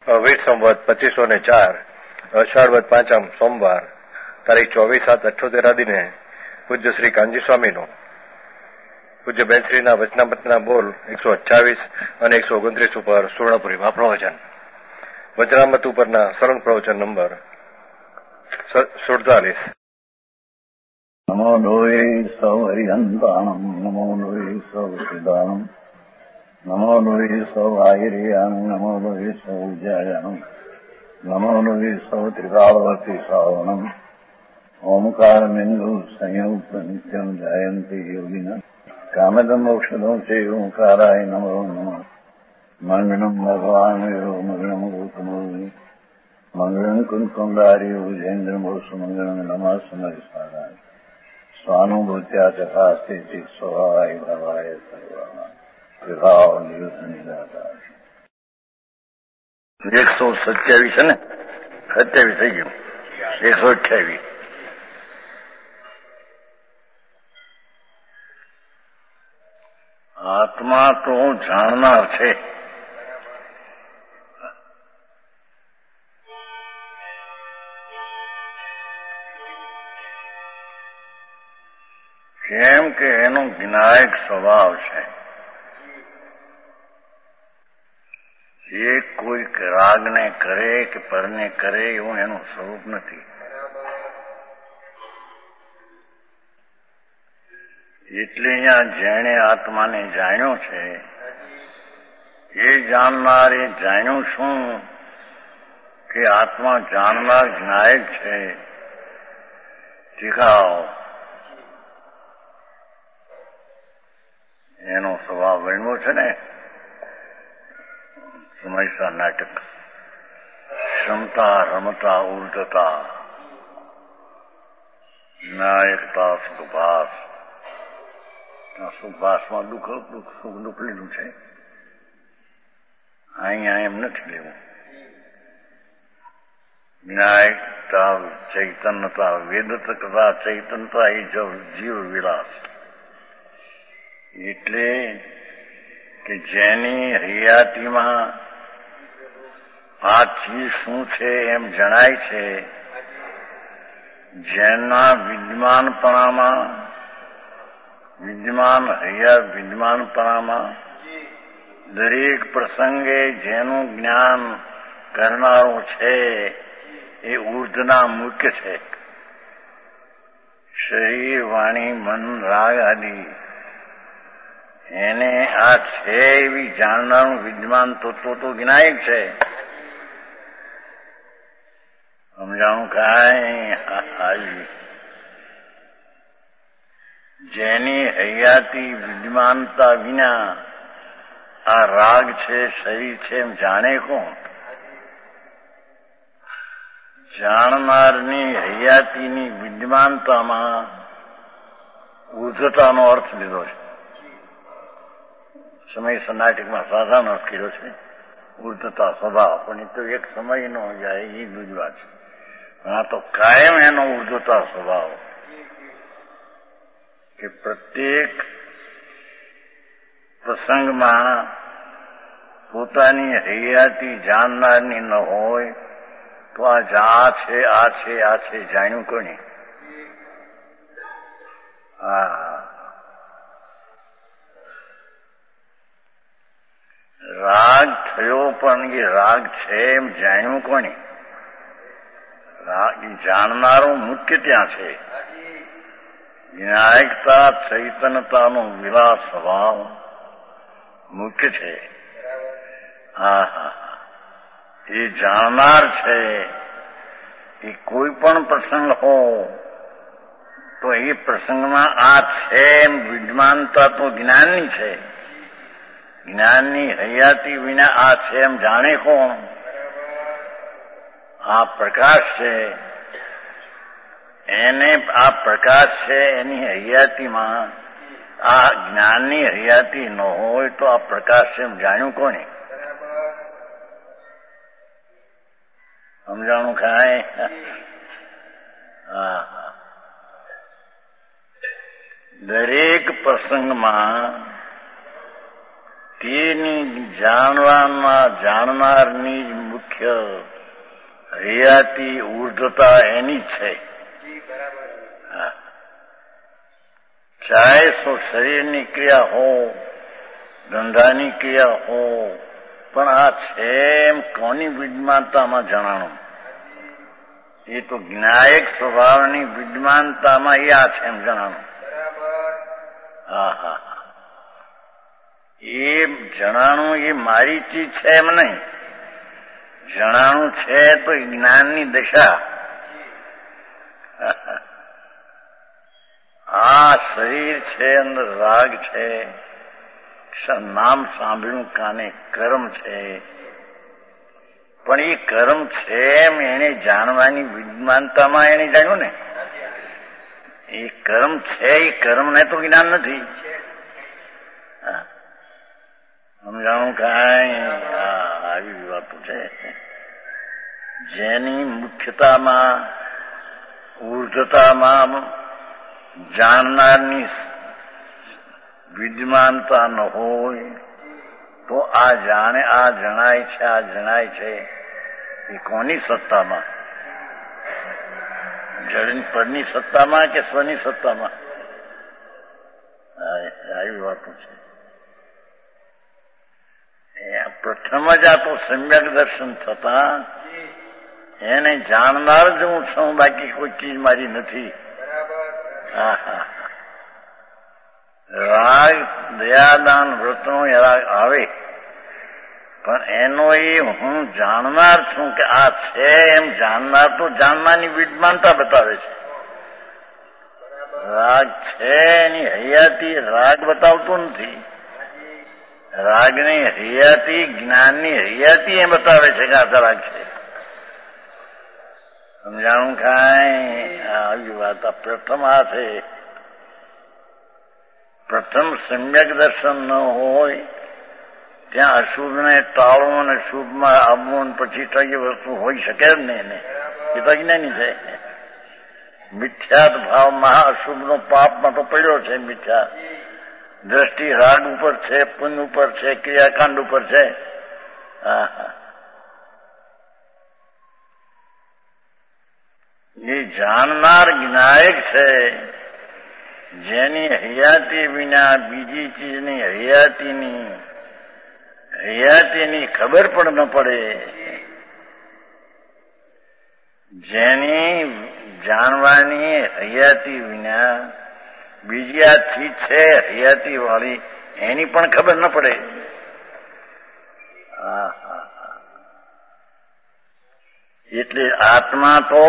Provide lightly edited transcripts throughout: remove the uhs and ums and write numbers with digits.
વીર સંવત 2504 અષાઢ વદ પાંચમ સોમવાર તારીખ 24/7/78 દિને પૂજ્ય શ્રી કાનજી સ્વામીનો પૂજ્ય બેનશ્રીના વચનામૃતના બોલ 128 અને 129 ઉપર સુવર્ણપુરીમાં પ્રવચન. વચનામૃત ઉપરના સરળ પ્રવચન નંબર 47. નમો લોહે સૌ હરિહંતાણમ, નમો લોહે સૌ સિદ્ધાણમ, નમો લોહે સૌ આહિર્યાણમ, નમો લોહે સૌ વિજયાણમ, નમો લોહે સૌ ત્રિકાળવતી શ્રાવણમ, ઓમકારમિંદુ સંયુક્ત નિત્યમ જયંતિ યોગિના કામદમ ઔષધમ છે ઓંકારાય નમો નમઃ. મંગળમ ભગવાન વીરો મંગળમ ગૌતમો મંગળમ કુંકુંડાર્યો જૈન્દ્રમો સુમંગળમ નમઃ સમરિસારાય સ્વાનુભૂત્યા ચકાસ્તે ચિત સ્વભાવાય ભવાય સર્વમાં વિભાવ નિયુદ્ધ નિરાધાર. 127 છે ને, 27 થઈ ગયું, 128. આત્મા તો જાણનાર છે, કેમ કે એનો જ્ઞાયક સ્વભાવ છે. એ કોઈક રાગને કરે કે પરને કરે એવું એનું સ્વરૂપ નથી. એટલે અહીંયા જેણે આત્માને જાણ્યો છે એ જાણનાર એ જાણ્યું શું કે આત્મા જાણનાર જ્ઞાયક છે. શીખાવ એનો સ્વભાવ બન્યો છે ને. સમયસર નાટક ક્ષમતા રમતા ઉર્ધતા નાયકતા સુખભાસ. સુખભાસમાં દુઃખ લીધું છે, અહીંયા એમ નથી લેવું. ન્યાયતા ચૈતન્યતા વેદતકતા ચૈતન્યતા એ જીવ વિલાસ. એટલે કે જેની હૈયાતીમાં આ ચીજ શું છે એમ જણાય છે, જેના વિદ્યમાનપણામાં દરેક પ્રસંગે જેનું જ્ઞાન કરનારો છે એ ઉર્ધના મુખ્ય છે. શરીર વાણી મન રાગ આદિ એને આ છે એવી જાણનારું વિદ્યમાન તત્વો તો જ્ઞાયક છે. સમજાણું કાંઈ આવી જેની હૈયાતી વિદ્યમાનતા વિના આ રાગ છે શરીર છે એમ જાણે કોણ? જાણનારની હૈયાતીની વિદ્યમાનતામાં ઉર્ધતાનો અર્થ લીધો છે. સમય નાટકમાં સાધારણ અર્થ કર્યો છે ઉર્ધતા સ્વભાવ, પણ એ તો એક સમય નો જાય એ બીજી વાત છે. આ તો કાયમ એનો ઉર્ધતા સ્વભાવ કે પ્રત્યેક પ્રસંગમાં પોતાની હૈયાતી જાણનારની ન હોય તો આ છે જાણ્યું કોની? રાગ થયો પણ એ રાગ છે એમ જાણ્યું કોની? જાણનારો મુખ્ય ત્યાં છે. વિનાયકતા ચૈતન્યતાનો વિલાસ સ્વભાવ મુખ્ય છે. એ જાણનાર છે. એ કોઈ પણ પ્રસંગ હો તો એ પ્રસંગમાં આ છે એમ વિદ્યમાનતા તો જ્ઞાનની છે. જ્ઞાનની હૈયાતી વિના આ છે એમ જાણે કોણ? આ પ્રકાશ છે. એને આ પ્રકાશ છે એની હૈયાતીમાં આ જ્ઞાનની હૈયાતી ન હોય તો આ પ્રકાશ છે એમ જાણ્યું કોને? સમજાણું કાંઈ? દરેક પ્રસંગમાં તેની જાણનારની મુખ્ય મુખ્ય હૈયાતી ઉર્ધ્વતા એની જ છે. ચાહે સો શરીરની ક્રિયા હો, ધંધાની ક્રિયા હો, પણ આ છે એમ કોની વિદ્યમાનતામાં જણાણું? એ તો જ્ઞાયક સ્વભાવની વિદ્યમાનતામાં એ આ છે એમ જણાણું. હા, એ જણાણું એ મારી ચીજ છે એમ નહીં. જણાણું છે તો જ્ઞાનની દશા. આ શરીર છે, અંદર રાગ છે, નામ સાંભળ્યું કાને કર્મ છે, પણ એ કર્મ છે એમ એને જાણવાની વિદ્યમાનતામાં એને જાણ્યું ને. એ કર્મ છે, એ કર્મને તો જ્ઞાન નથી. સમજાણું કાંઈ? આવી વાતો છે. જેની મુખ્યતામાં ઉર્ધ્વતામાં જાણનારની વિદ્યમાનતા ન હોય તો આ જાણે, આ જણાય છે, આ જણાય છે એ કોની સત્તામાં? જળ પરની સત્તામાં કે સ્વની સત્તામાં? આવી વાતો છે. પ્રથમ જ આ તો સમ્યક દર્શન થતા એને જાણનાર જ હું છું, બાકી કોઈ ચીજ મારી નથી. રાગ દયાદાન વ્રતનો રાગ આવે, પણ એનો એ હું જાણનાર છું કે આ છે એમ જાણનાર તો જાણનારની વિદ્યમાનતા બતાવે છે. રાગ છે એની હૈયાતી રાગ બતાવતો નથી. રાગની હૈયાતી, જ્ઞાનની હૈયાતી એ બતાવે છે કે આ રાગ છે. સમજાણું કાંઈ? આવી વાત. પ્રથમ આ છે. પ્રથમ સમ્યક દર્શન ન હોય ત્યાં અશુભને ટાળવું અને શુભમાં આવવું, પછી તો એ વસ્તુ હોઈ શકે જ નહીં. એ તો અજ્ઞાની છે. મિથ્યાત ભાવમાં અશુભનો પાપમાં તો પડ્યો છે. મિથ્યા દ્રષ્ટિ રાગ ઉપર છે, પુણ્ય ઉપર છે, ક્રિયાકાંડ ઉપર છે. એ જાણનાર જ્ઞાયક છે, જેની હૈયાતી વિના બીજી ચીજની હૈયાતીની ખબર પણ ન પડે. જેની જાણવાની હૈયાતી વિના બીજી આ ચીજ છે હૈયાતી વાળી એની પણ ખબર ન પડે. એટલે આત્મા તો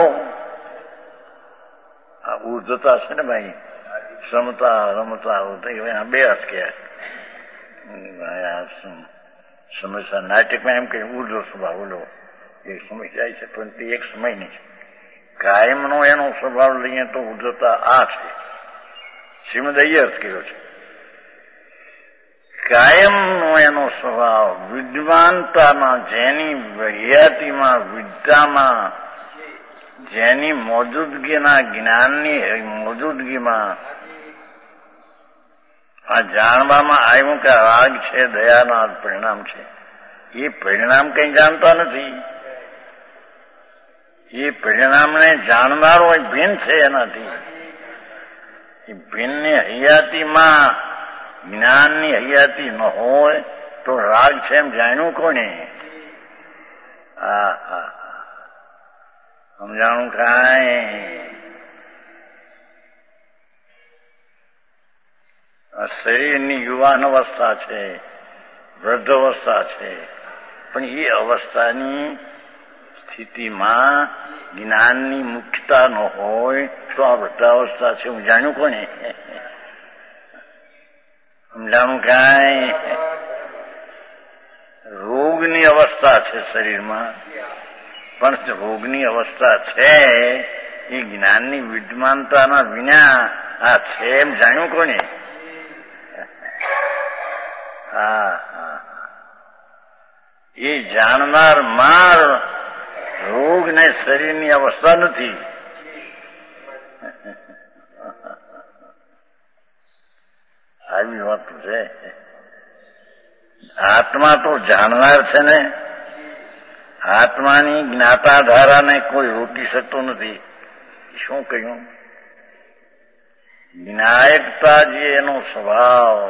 ઉર્ધ્વતા છે ને ભાઈ, સમતા રમતા બે અર્થ કહેવાય. સમસ્યા નાટકમાં એમ કે ઉર્ધ્વ સ્વભાવ ઓલો એક સમય જાય છે, પણ તે એક સમય નહીં છે. કાયમનો એનો સ્વભાવ લઈએ તો ઉર્ધ્વતા આ છે. શ્રીમદ અર્થ કર્યો છે. કાયમનો એનો સ્વભાવ વિદ્યમાનતામાં, જેની હૈયાતીમાં, વિદ્યામાં, જેની મોજૂદગીના જ્ઞાનની મોજૂદગીમાં આ જાણવામાં આવ્યું કે રાગ છે, દયાના પરિણામ છે. એ પરિણામ કઈ જાણતા નથી. એ પરિણામને જાણનારો ભિન્ન છે એનાથી. એ ભિન્નની હૈયાતીમાં જ્ઞાનની હૈયાતી ન હોય તો રાગ છે એમ જાણ્યું કોને? સમજાણું કાંઈ? શરીરની યુવાન અવસ્થા છે, વૃદ્ધ અવસ્થા છે, પણ એ અવસ્થાની સ્થિતિમાં જ્ઞાનની મુખ્યતા ન હોય તો આ વૃદ્ધાવસ્થા છે હું જાણ્યું કોને? સમજાણું કાંઈ? રોગની અવસ્થા છે શરીરમાં, પણ રોગની અવસ્થા છે એ જ્ઞાનની વિદ્યમાનતાના વિના આ છે એમ જાણ્યું કોને? એ જાણનાર માર રોગ ને શરીરની અવસ્થા નથી. આવી વાત છે. આત્મા તો જાણનાર છે ને. આત્માની જ્ઞાતા ધારાને કોઈ રોકી શકતો નથી. શું કહ્યું? જ્ઞાયકતા જે એનો સ્વભાવ,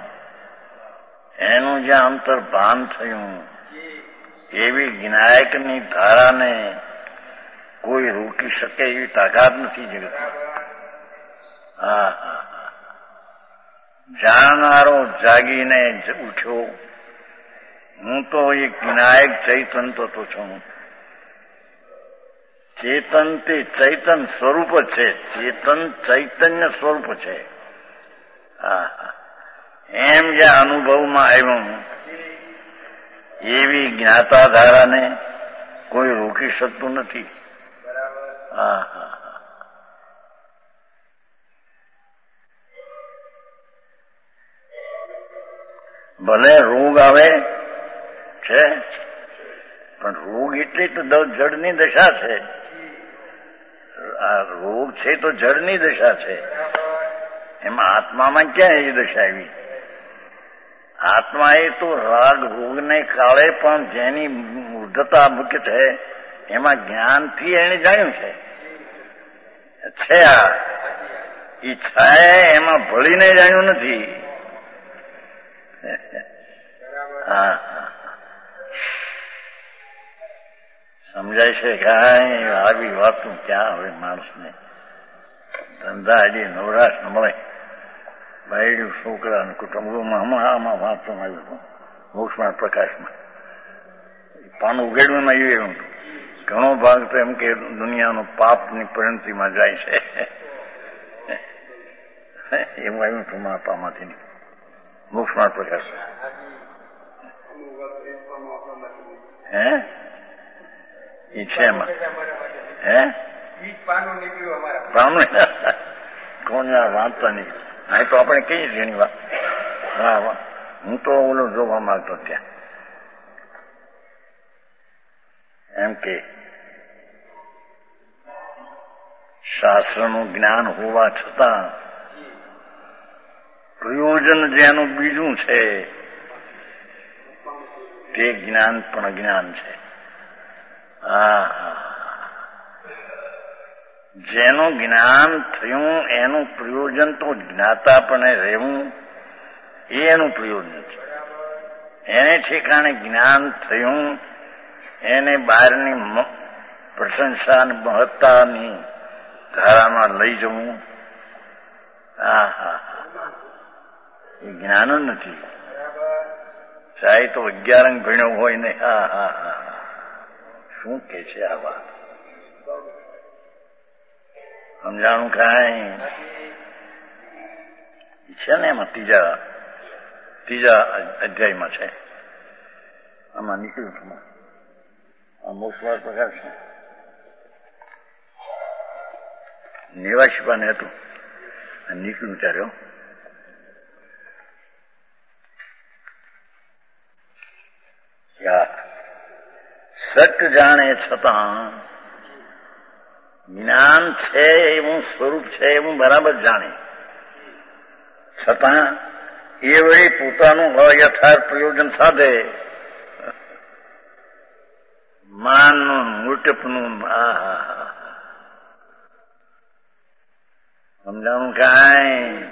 એનું જ્યાં અંતર્ભાન થયું, એવી જ્ઞાયકની ધારાને કોઈ રોકી શકે એવી તાકાત નથી જગત. જાણનારો જાગીને ઉઠ્યો, હું તો એક જ્ઞાયક ચૈતન તો છું. ચેતન તે ચૈતન સ્વરૂપ છે, ચેતન ચૈતન્ય સ્વરૂપ છે. એમ જ્યાં અનુભવમાં આવ્યું એવી જ્ઞાતા ધારાને કોઈ રોકી શકતું નથી. ભલે રોગ આવે છે, પણ રોગ એટલે તો જડની દશા છે. આ રોગ છે તો જડની દશા છે. એમાં આત્મામાં ક્યાં એ દશા આવી? આત્મા એ તો રાગ રોગને કાળે પણ જેની મૂર્ધતા મુખ્ય છે એમાં જ્ઞાનથી એને જાણ્યું છે. આ ઈચ્છા એમાં ભળીને જાણ્યું નથી. સમજાય છે કાંઈ? આવી વાતું ક્યાં હવે માણસને ધંધા હજી નવરાશ ન મળે. બાયડું છોકરા અને કુટુંબોમાં હમણાં આમાં વાંચવામાં આવ્યું હતું, મોક્ષમાં પ્રકાશમાં પાનું ઉઘેડવામાં આવ્યું. એવું ઘણો ભાગ તો એમ કે દુનિયાનો પાપની પરિણતિમાં જાય છે એવું આવ્યું હતું માપામાંથી મોક્ષમાં પ્રકાશ. એ છે એમાં પાનું કોણ વાંચતા નીકળ્યું. હા તો આપણે કહીએ છીએ એની વાત. હા, હું તો ઓલો જોવા માંગતો ત્યાં એમ કે શાસ્ત્રનું જ્ઞાન હોવા છતાં પ્રયોજન જેનું બીજું છે તે જ્ઞાન પણ અજ્ઞાન છે. જેનું જ્ઞાન થયું એનું પ્રયોજન તો જ્ઞાતાપણે રહેવું એ એનું પ્રયોજન છે. એને ઠેકાણે જ્ઞાન થયું એને બહારની પ્રશંસા અને મહત્તાની ધારામાં લઈ જવું એ જ્ઞાન જ નથી. ચાહે તો 11 અંક ભણ્યો હોય ને. શું કે છે આ વાત? સમજાણું કાંઈ છે ને? એમાં ત્રીજા અધ્યાયમાં છે. આમાં નીકળ્યું છું આ મોક્ષવાર પ્રકાશ છે. 89 પાને હતું નીકળ્યું ત્યારે. સત જાણે છતાં જ્ઞાન છે એવું સ્વરૂપ છે એવું બરાબર જાણે છતાં એ વળી પોતાનું અયથાર્થ પ્રયોજન સાધે. માનનું મૂટપનું સમજાણું કાંઈ?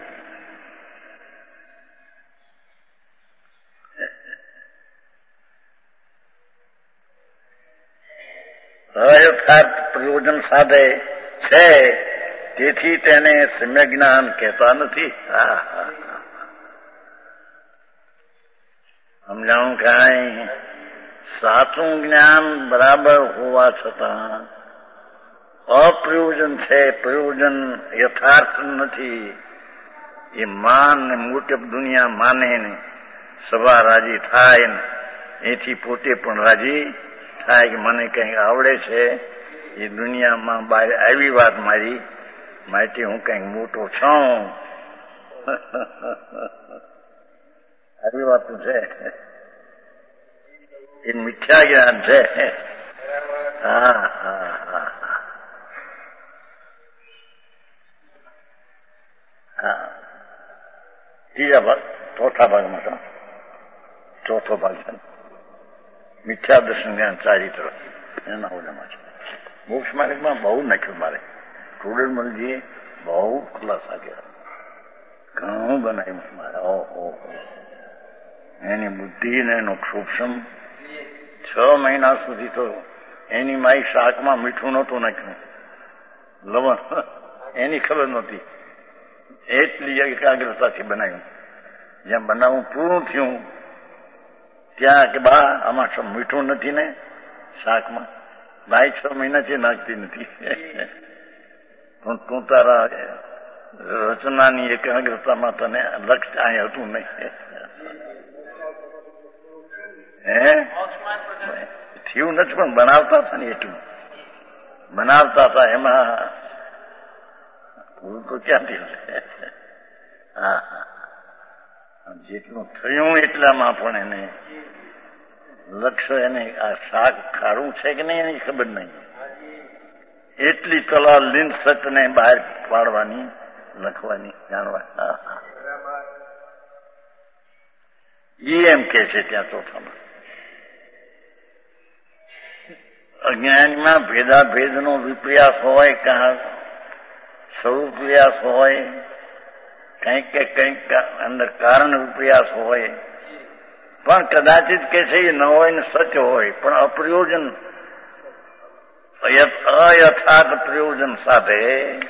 અયથાર્થ પ્રયોજન સાધે છે તેથી તેને સમ્યક જ્ઞાન કહેતા નથી. સમજાણું કાંઈ? સાચું જ્ઞાન બરાબર હોવા છતાં અપ્રયોજન છે, પ્રયોજન યથાર્થ નથી. એ માન ને મોટપ દુનિયા માને ને સભા રાજી થાય ને એથી પોતે પણ રાજી થાય કે મને કંઈક આવડે છે. એ દુનિયામાં બહાર આવી વાત મારી માટે હું કંઈક મોટો છું. આવી વાત છે. એ મિથ્યા જ્ઞાન છે. ત્રીજા ભાગ ચોથા ભાગમાં ચોથો ભાગ છે. મિથ્યા દર્શન જ્ઞાન ચારિત્ર એના ઓલામાં છે. મોક્ષ માર્ગમાં બહુ નાખ્યું મારે. ટોડરમલજીએ બહુ ખુલાસા કર્યા, ઘણું બનાવ્યું મારે. ઓહો, એની બુદ્ધિ ને એનો સૂક્ષ્મ 6 મહિના સુધી તો એની માઈ શાકમાં મીઠું નહોતું નાખ્યું, લવણ એની ખબર નહોતી. એટલી એકાગ્રતાથી બનાવ્યું. જ્યાં બનાવવું પૂરું થયું ત્યાં કે બા આમાં મીઠું નથી ને શાકમાં. બાઈ 6 મહિનાથી નાખતી નથી. પણ તું તારા રચનાની એકાગ્રતામાં તને લક્ષ્ય અહીં હતું નહીં. થયું નથી પણ બનાવતા હતા ને એટલું બનાવતા હતા. એમાં પૂરું તો ક્યાંથી હશે? હા, જેટલું થયું એટલામાં પણ એને લક્ષ્ય, એને આ શાક ખારું છે કે નહીં એની ખબર નહીં. એટલી કલા લીન સતને બહાર પાડવાની, લખવાની, જાણવા. એમ કે છે ત્યાં ચોથામાં અજ્ઞાનમાં ભેદાભેદનો વિપ્રયાસ હોય, કાં સ્વરૂપ પ્રયાસ હોય, કંઈક કે કંઈક અંદર કારણ વિપ્રયાસ હોય, પણ કદાચિત કે છે એ ન હોય ને સત્ય હોય, પણ અપ્રયોજન અયથાર્થ પ્રયોજન સાથે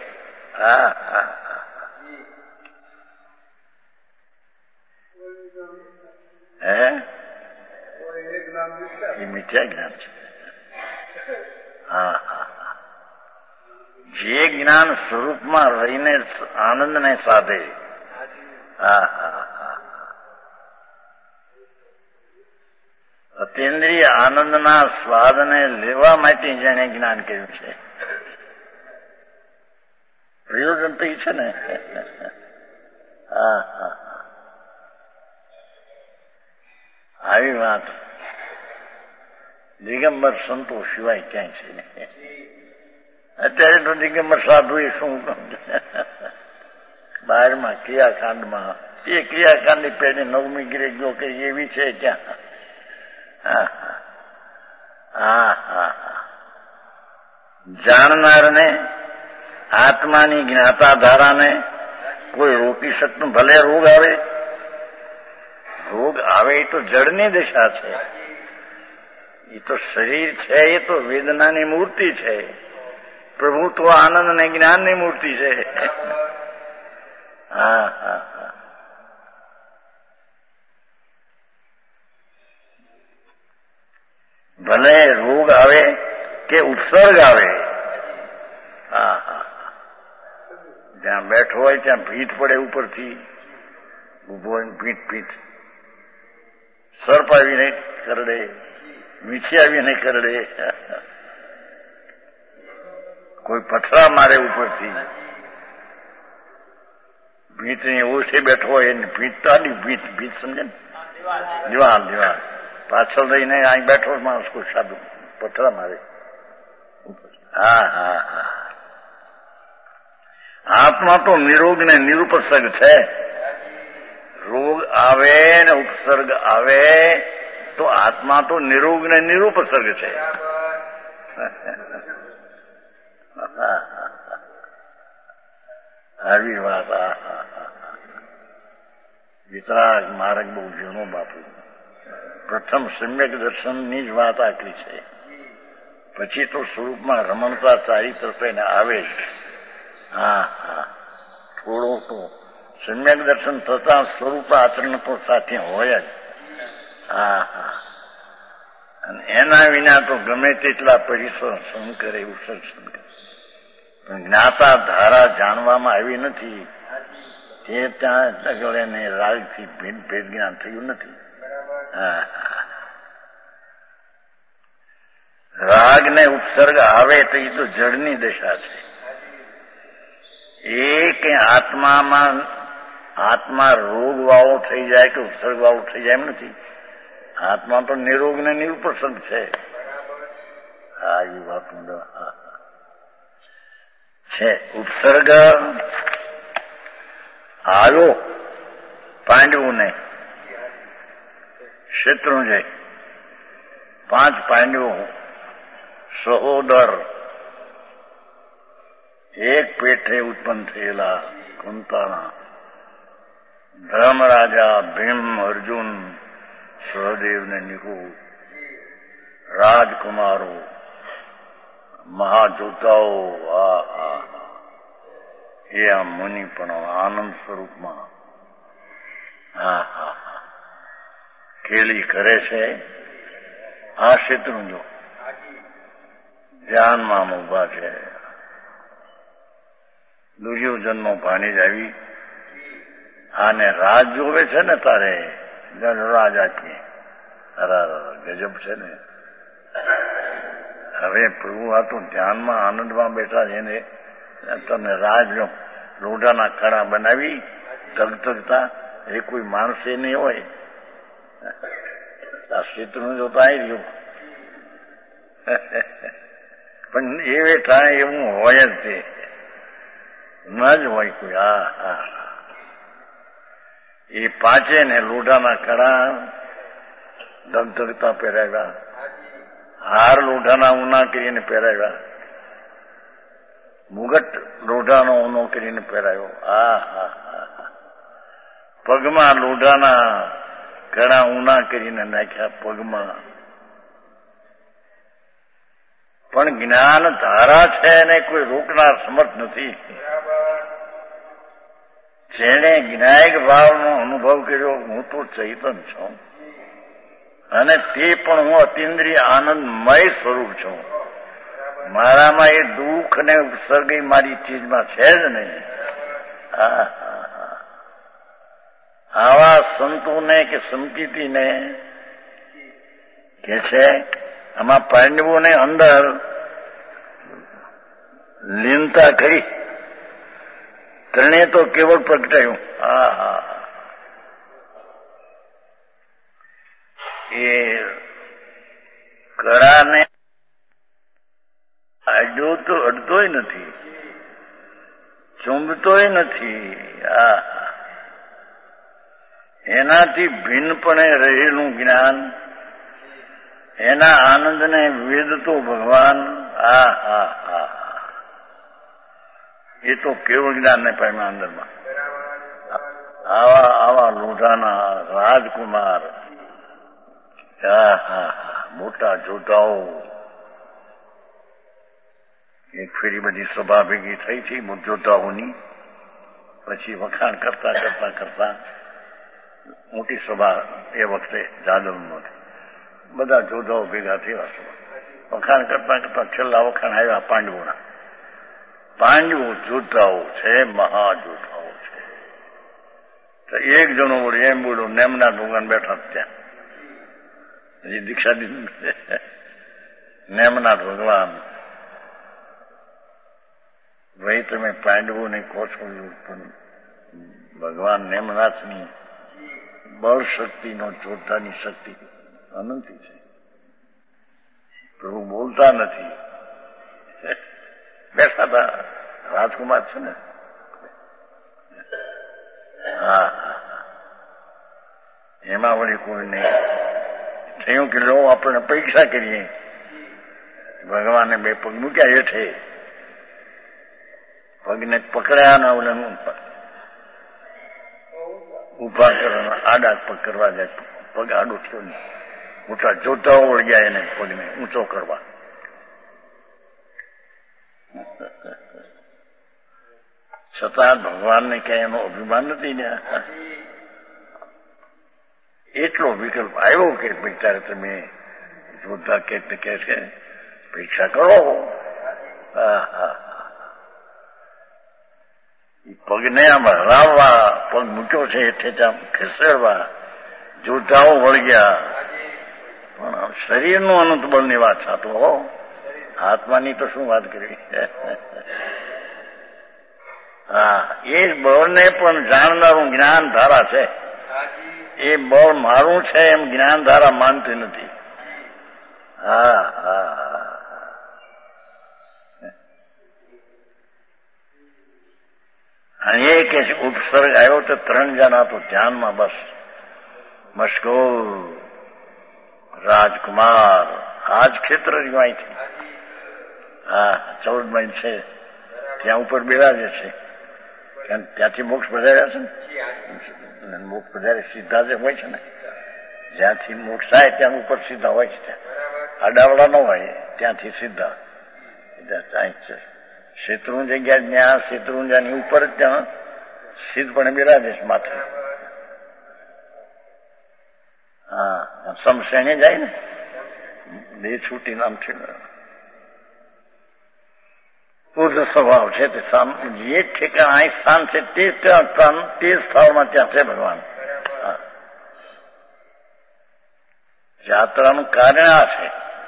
એ મિથ્યા જ્ઞાન છે. જે જ્ઞાન સ્વરૂપમાં રહીને આનંદને સાધે, અતિન્દ્રિય આનંદના સ્વાદને લેવા માટે જેને જ્ઞાન કર્યું છે, પ્રયોજન તો એ છે ને. આવી વાત દિગંબર સંતો સિવાય ક્યાંય છે નહીં. અત્યારે તો દિગંબર સાધુ એ શું બહારમાં ક્રિયાકાંડમાં, એ ક્રિયાકાંડની પેઢી 9મી ગીરે ગયો કે એવી છે ક્યાં? જાણનારને, આત્માની જ્ઞાતા ધારાને કોઈ રોકી શકતું. ભલે રોગ આવે, રોગ આવે એ તો જડની દિશા છે, એ તો શરીર છે, એ તો વેદનાની મૂર્તિ છે. પ્રભુ તો આનંદ અને જ્ઞાનની મૂર્તિ છે. ભલે રોગ આવે કે ઉત્સર્ગ આવે, જ્યાં બેઠો હોય ત્યાં ભીત પડે ઉપરથી, ઉભો હોય ભીત, સર્પ આવીને કરડે, વીછી આવીને કરડે, કોઈ પથરા મારે ઉપરથી, ભીતની ઓછે બેઠો હોય એને ભીત તાડી, ભીત સમજે ને, દિવાલ પાછળ રહીને અહીં બેઠો માણસ કોઈ સાધુ પથરા મારે. આત્મા તો નિરોગ ને નિરુપસર્ગ છે. રોગ આવે ને ઉપસર્ગ આવે તો આત્મા તો નિરોગ ને નિરુપસર્ગ છે. આવી વાત. વિતરાગ માર્ગ બહુ જૂનો બાપુ. પ્રથમ સમ્યક દર્શનની જ વાત આકરી છે, પછી તો સ્વરૂપમાં રમણતા ચારિત્ર એને આવે જ. થોડું તો સમ્યક દર્શન થતા સ્વરૂપ આચરણ તો સાથે હોય જ. અને એના વિના તો ગમે તેટલા પરિશ્રમ કરે, ઉત્સર્જન કરે, પણ જ્ઞાતા ધારા જાણવામાં આવી નથી. તે ત્યાં આગળ એને રાગથી ભેદ જ્ઞાન થયું નથી. રાગ ને ઉપસર્ગ આવે તો એ તો જળની દશા છે. એ કે આત્મા રોગ વાળો થઈ જાય કે ઉપસર્ગ વાળો થઈ જાય એમ નથી. આત્મા તો નિરોગ ને નિરુપસર્ગ છે. એ વાત છે. ઉપસર્ગ આવ્યો પાંડવોને, શત્રુંજય 5 પાંડવો સહોદર એક પેઠે ઉત્પન્ન થયેલા કુંતાના ધર્મરાજા ભીમ અર્જુન સહદેવ ને નિકુળ રાજકુમારો મહાજોતાઓ એ આ મુનિ પણ આનંદ સ્વરૂપમાં ખેલી કરે છે. આ શેત્રુંજો ધ્યાનમાં ઉભા છે. દુર્યોધનનો ભાણેજ આવી આને રાજ જોવે છે ને તારે રાજ આપીએ. ગજબ છે ને. હવે પ્રભુ આ તો ધ્યાનમાં આનંદમાં બેઠા છે ને તને રાજ લોઢાના કણા બનાવી ધગધગતા એ કોઈ માણસે નહીં હોય. આ શેત્રુંજો જોતા આવી રહ્યું પણ એ બેઠા એવું હોય જ તે ન જ હોય કોઈ. એ પાંચે ને લોઢાના કડા ધગધગતા પહેરાવ્યા, હાર લોઢાના ઊના કરીને પહેરાવ્યા, મુગટ લોઢાનો ઊનો કરીને પહેરાવ્યો. પગમાં લોઢાના કડા ઊના કરીને નાખ્યા પગમાં. પણ જ્ઞાન ધારા છે એને કોઈ રોકનાર સમર્થ નથી. જેણે જ્ઞાયક ભાવનો અનુભવ કર્યો હું તો ચૈતન છું અને તે પણ હું અતિન્દ્રિય આનંદમય સ્વરૂપ છું. મારામાં એ દુઃખ ને ઉપસર્ગ મારી ચીજમાં છે જ નહીં. આવા સંતોને કે સંકિતિને કે છે આમાં પાંડવોને અંદર લીનતા કરી ત્રણે તો કેવળ પ્રગટાયું. એ કળાને અડતોય નથી, ચુંબતોય નથી. એનાથી ભિન્નપણે રહેલું જ્ઞાન, એના આનંદને વેદતો ભગવાન. એ તો કેવળ જ્ઞાનને પામ્યા અંદરમાં. આવા લોઢાના રાજકુમાર, મોટા જોધાઓ. એક ફેરી બધી સભા ભેગી થઈ હતી જોધાઓની. પછી વખાણ કરતા કરતા કરતા મોટી સભા એ વખતે જાદવ નહોતી, બધા જોધાઓ ભેગા થયા. વખાણ કરતા કરતા છેલ્લા વખાણ આવ્યા પાંડવોના. પાંડવો જોધાઓ છે, મહાજોધાઓ છે. તો એક જણો બોલ્યો એમ બોલો નેમના ભગવાન બેઠા ત્યાં હજી દીક્ષા દીધી. નેમના ભગવાન ભાઈ તમે પાંડવોને કહો છો પણ ભગવાન નેમનાથની બળ શક્તિનો જોધાની શક્તિ અનંતી છે. પ્રભુ બોલતા નથી. બેઠા હતા રાજકુમાર છે ને. એમાં વળી કોઈ નહીં થયું કે લો આપણે પરીક્ષા કરીએ. ભગવાને 2 પગ મૂક્યા હેઠે, પગને પકડ્યા ને ઓલે ઉભા કરવાના, આડા પગ કરવા જાય. પગ આડો થયો ને મોટા જોધાઓ વળગ્યા એને પગને ઊંચો કરવા. છતાં ભગવાનને ક્યાંય એનો અભિમાન નથી ને. એટલો વિકલ્પ આવ્યો કે ભાઈ ત્યારે તમે જોધા કે છે પરીક્ષા કરો. પગને આમ હલાવવા, પગ મૂક્યો છે એટલે આમ ખસેડવા, જોધાઓ વળગ્યા. પણ શરીરનું અનંત બળની વાત સાતો હો, આત્માની તો શું વાત કરવી. એ બળને પણ જાણનારું જ્ઞાન ધારા છે. એ બળ મારું છે એમ જ્ઞાન ધારા માનતી નથી. અને એ કે ઉપસર્ગ આવ્યો તો 3 જણા તો ધ્યાનમાં બસ મશગુલ. રાજકુમાર આ જ ક્ષેત્ર રહ્યું અહીંથી. હા, 14 માઇલ છે, ત્યાં ઉપર બિરાજે છે. ત્યાંથી મોક્ષ પધાર્યા છે ને, મોક્ષ પધારે સીધા જે હોય છે ને, જ્યાંથી મોક્ષ થાય ત્યાં ઉપર સીધા હોય છે, ત્યાં આડાવડા ન હોય, ત્યાંથી સીધા શેત્રુંજય ગયા, ત્યાં શેત્રુંજાની ઉપર ત્યાં સીધપણે બિરાજે છે માથે. હા, સમસેને જાય ને, બે છૂટી નામ છે, ઉર્ધ સ્વભાવ છે. તે જે ઠેકાણ અહીં સ્થાન છે તે સ્થળમાં ત્યાં છે ભગવાન. યાત્રાનું કાર્ય આ છે.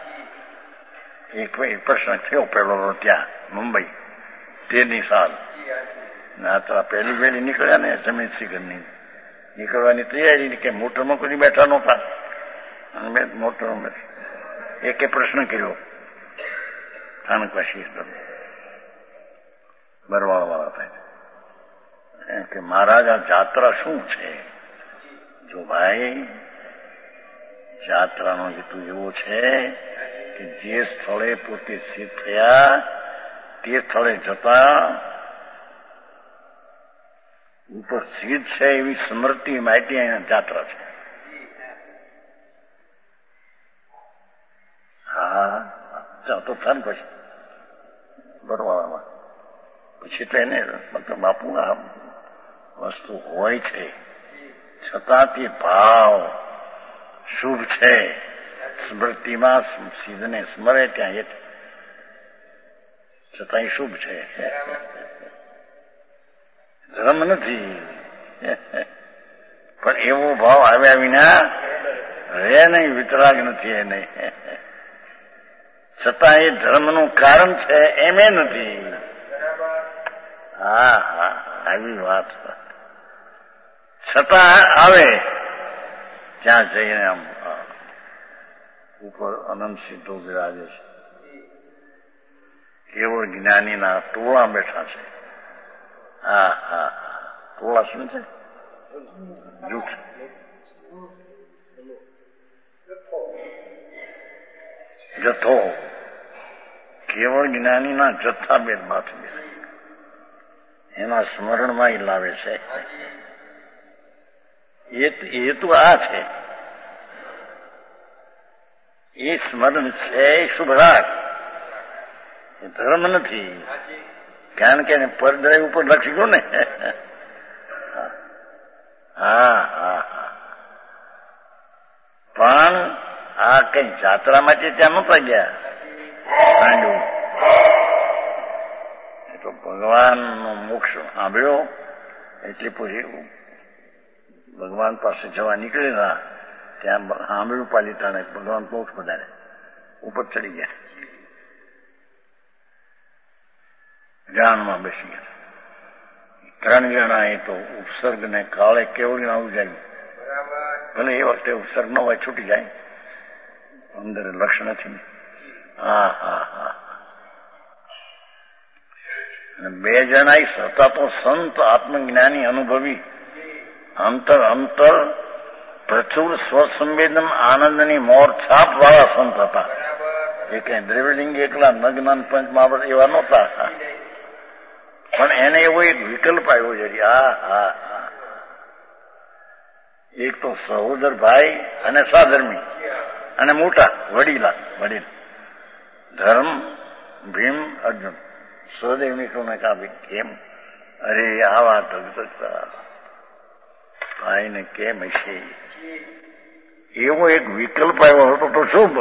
એક પ્રશ્ન થયો પેલો ત્યાં મુંબઈ 13ની સાલ યાત્રા પહેલી વહેલી નીકળ્યા ને સમીર સિગરની નીકળવાની તૈયારી કે મોટરમાં કોઈ બેઠા નહોતા અને મેં મોટરમાં એકે પ્રશ્ન કર્યો સ્થાનકવાસી બરવાળા થાય કે મહારાજ આ જાત્રા શું છે? જો ભાઈ જાત્રાનો હેતુ એવો છે કે જે સ્થળે પોતે સ્થિત થયા તે સ્થળે જતા ઉપર સ્થિત છે એવી સ્મૃતિ માહિતી અહીંયા જાત્રા છે. હા, તો થાય ને પછી બરવાળામાં પછી તો એને બાપુ આ વસ્તુ હોય છે છતાં તે ભાવ શુભ છે. સ્મૃતિમાં સિદ્ધને સ્મરે ત્યાં એક છતાં શુભ છે. ધર્મ નથી પણ એવો ભાવ આવ્યા વિના રહે નહીં, વિતરાગ નથી એને, છતાં એ ધર્મનું કારણ છે એમ એ નથી. હા હા, આવી વાત. છતાં આવે ત્યાં જઈને આમ ઉપર અનંત સિદ્ધો બિરાજે છે. કેવળ જ્ઞાનીના ટોળા બેઠા છે. હા હા, ટોળા શું છે? જૂઠ. જથ્થો, કેવળ જ્ઞાનીના જથ્થા બેન માથે એના સ્મરણમાં એ લાવે છે. એ તો આ છે, એ સ્મરણ છે, એ શુભરાગ, એ ધર્મ નથી. કારણ કે પરદ્રય ઉપર લખી ગયું ને. હા હા, પણ આ કઈ જાત્રામાંથી ત્યાં નહોતા ગયા પાંડુ. એ તો ભગવાનનો મોક્ષ સાંભળ્યો એટલે પછી ભગવાન પાસે જવા નીકળેલા, ત્યાં સાંભળ્યું પાલિતાણે ભગવાન મોક્ષ પધારે, ઉપર ચડી ગયા, ધ્યાનમાં બેસી ગયા. 3 જણા એ તો ઉપસર્ગને કાળે કેવડી આવું જાય. ભલે એ વખતે ઉપસર્ગ ન હોય, છૂટી જાય, અંદર લક્ષ નથી. હા હા હા. અને 2 જણા હતા તો સંત આત્મજ્ઞાની અનુભવી અંતર પ્રચુર સ્વસંવેદન આનંદની મોર છાપ વાળા સંત હતા. એ કઈ દ્રવ્યલિંગ એકલા નગ્ન પંચમહાવૃત એવા નહોતા, પણ એને એવો એક વિકલ્પ આવ્યો છે. હા હા હા, એક તો સહોદર ભાઈ અને સાધર્મી અને મોટા વડીલ ધર્મ ભીમ અર્જુન. સહદેવ નીકળું કહા કેમ? અરે આવા ધગધગતા ભાઈને કેમ હશે? એવો એક વિકલ્પ આવ્યો હતો તો શુભ.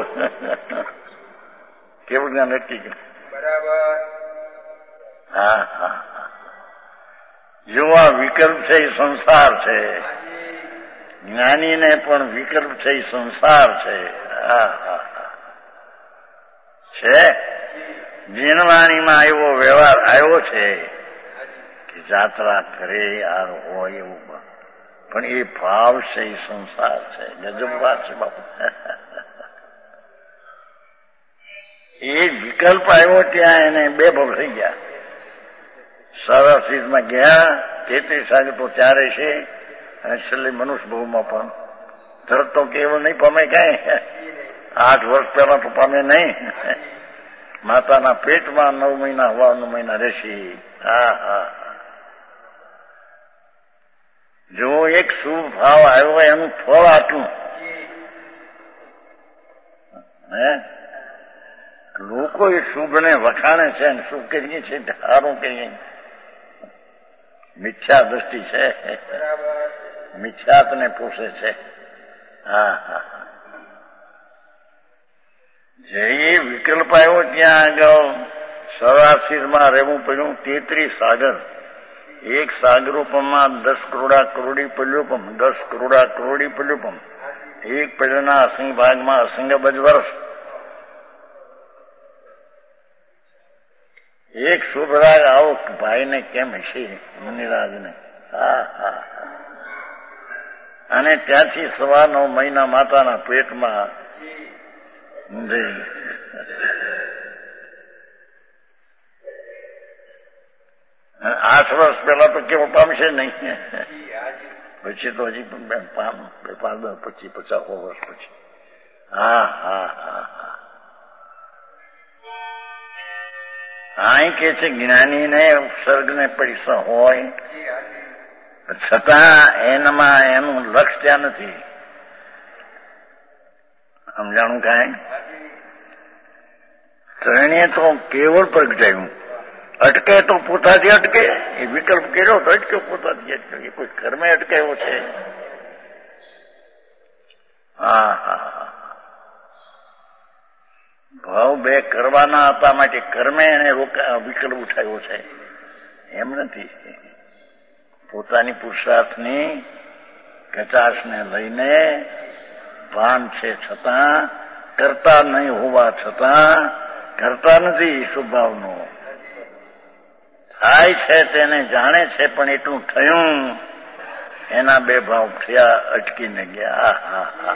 કેવું જ્ઞાન નક્કી કર્યું. બરાબર. હા હા, જો આ વિકલ્પ છે એ સંસાર છે, જ્ઞાનીને પણ વિકલ્પ છે એ સંસાર છે. હા હા છે. જીનવાણીમાં એવો વ્યવહાર આવ્યો છે કે જાત્રા કરે આ હોય એવું, પણ એ ભાવ છે એ સંસાર છે. ગજબ વાત છે બાપુ. એ વિકલ્પ આવ્યો ત્યાં એને 2 ભાવ થઈ ગયા. સારા સીધમાં ગયા, 33 આજે તો ત્યારે છે, અને છેલ્લે મનુષ્ય ભાવમાં પણ તરત તો કેવળ નહીં પામે કાંઈ. 8 વર્ષ પહેલા તો પામે નહીં. માતાના પેટમાં 9 મહિના 9 મહિના રહેશે. હા હા. જો એક શુભ ભાવ આવ્યો હોય એનું ફળ આટલું. લોકો એ શુભને વખાણે છે અને શુભ કરીએ છીએ સારું કહીએ. મિથ્યા દ્રષ્ટિ છે, મિથ્યાતને પોષે છે. હા હા. જે વિકલ્પ આવ્યો ત્યાં આગળ સરાશીરમાં રહેવું પડ્યું. 33 સાગર, એક સાગરોપમમાં 10 કરોડા કરોડી પલ્યોપમ, 10 કરોડા કરોડી પલ્યોપમ. એક પલ્યોના અસંગ ભાગમાં અસંગ અબજ વર્ષ. એક શુભ રાગ આવો ભાઈને કેમ હશે મુનિરાજને. હા હા. અને ત્યાંથી 9.25 મહિના માતાના પેટમાં 8 વર્ષ પહેલા તો કેવો પામશે નહીં. પછી તો હજી 5, 50 વર્ષ પછી. હા હા હા હા. અહીં કે છે જ્ઞાનીને ઉપસર્ગને પૈસા હોય છતાં એનામાં એનું લક્ષ્ય ત્યાં નથી. સમજાણું કાંઈ? ત્રણેય તો કેવળ પ્રગટાયું. અટકે તો પોતાથી અટકે. એ વિકલ્પ કર્યો તો અટક્યો, પોતાથી અટક્યો. એ કોઈ કર્મે અટકાયો છે? હા હા. ભાવ બે કરવાના હતા માટે કર્મે એને વિકલ્પ ઉઠાવ્યો છે, એમ નથી. પોતાની પુરુષાર્થની કચાશને લઈને ભાન છે છતાં, કરતા નહીં હોવા છતાં, કરતા નથી સ્વભાવનો. થાય છે તેને જાણે છે પણ એટલું થયું, એના બે ભાવ થયા, અટકીને ગયા. હા હા.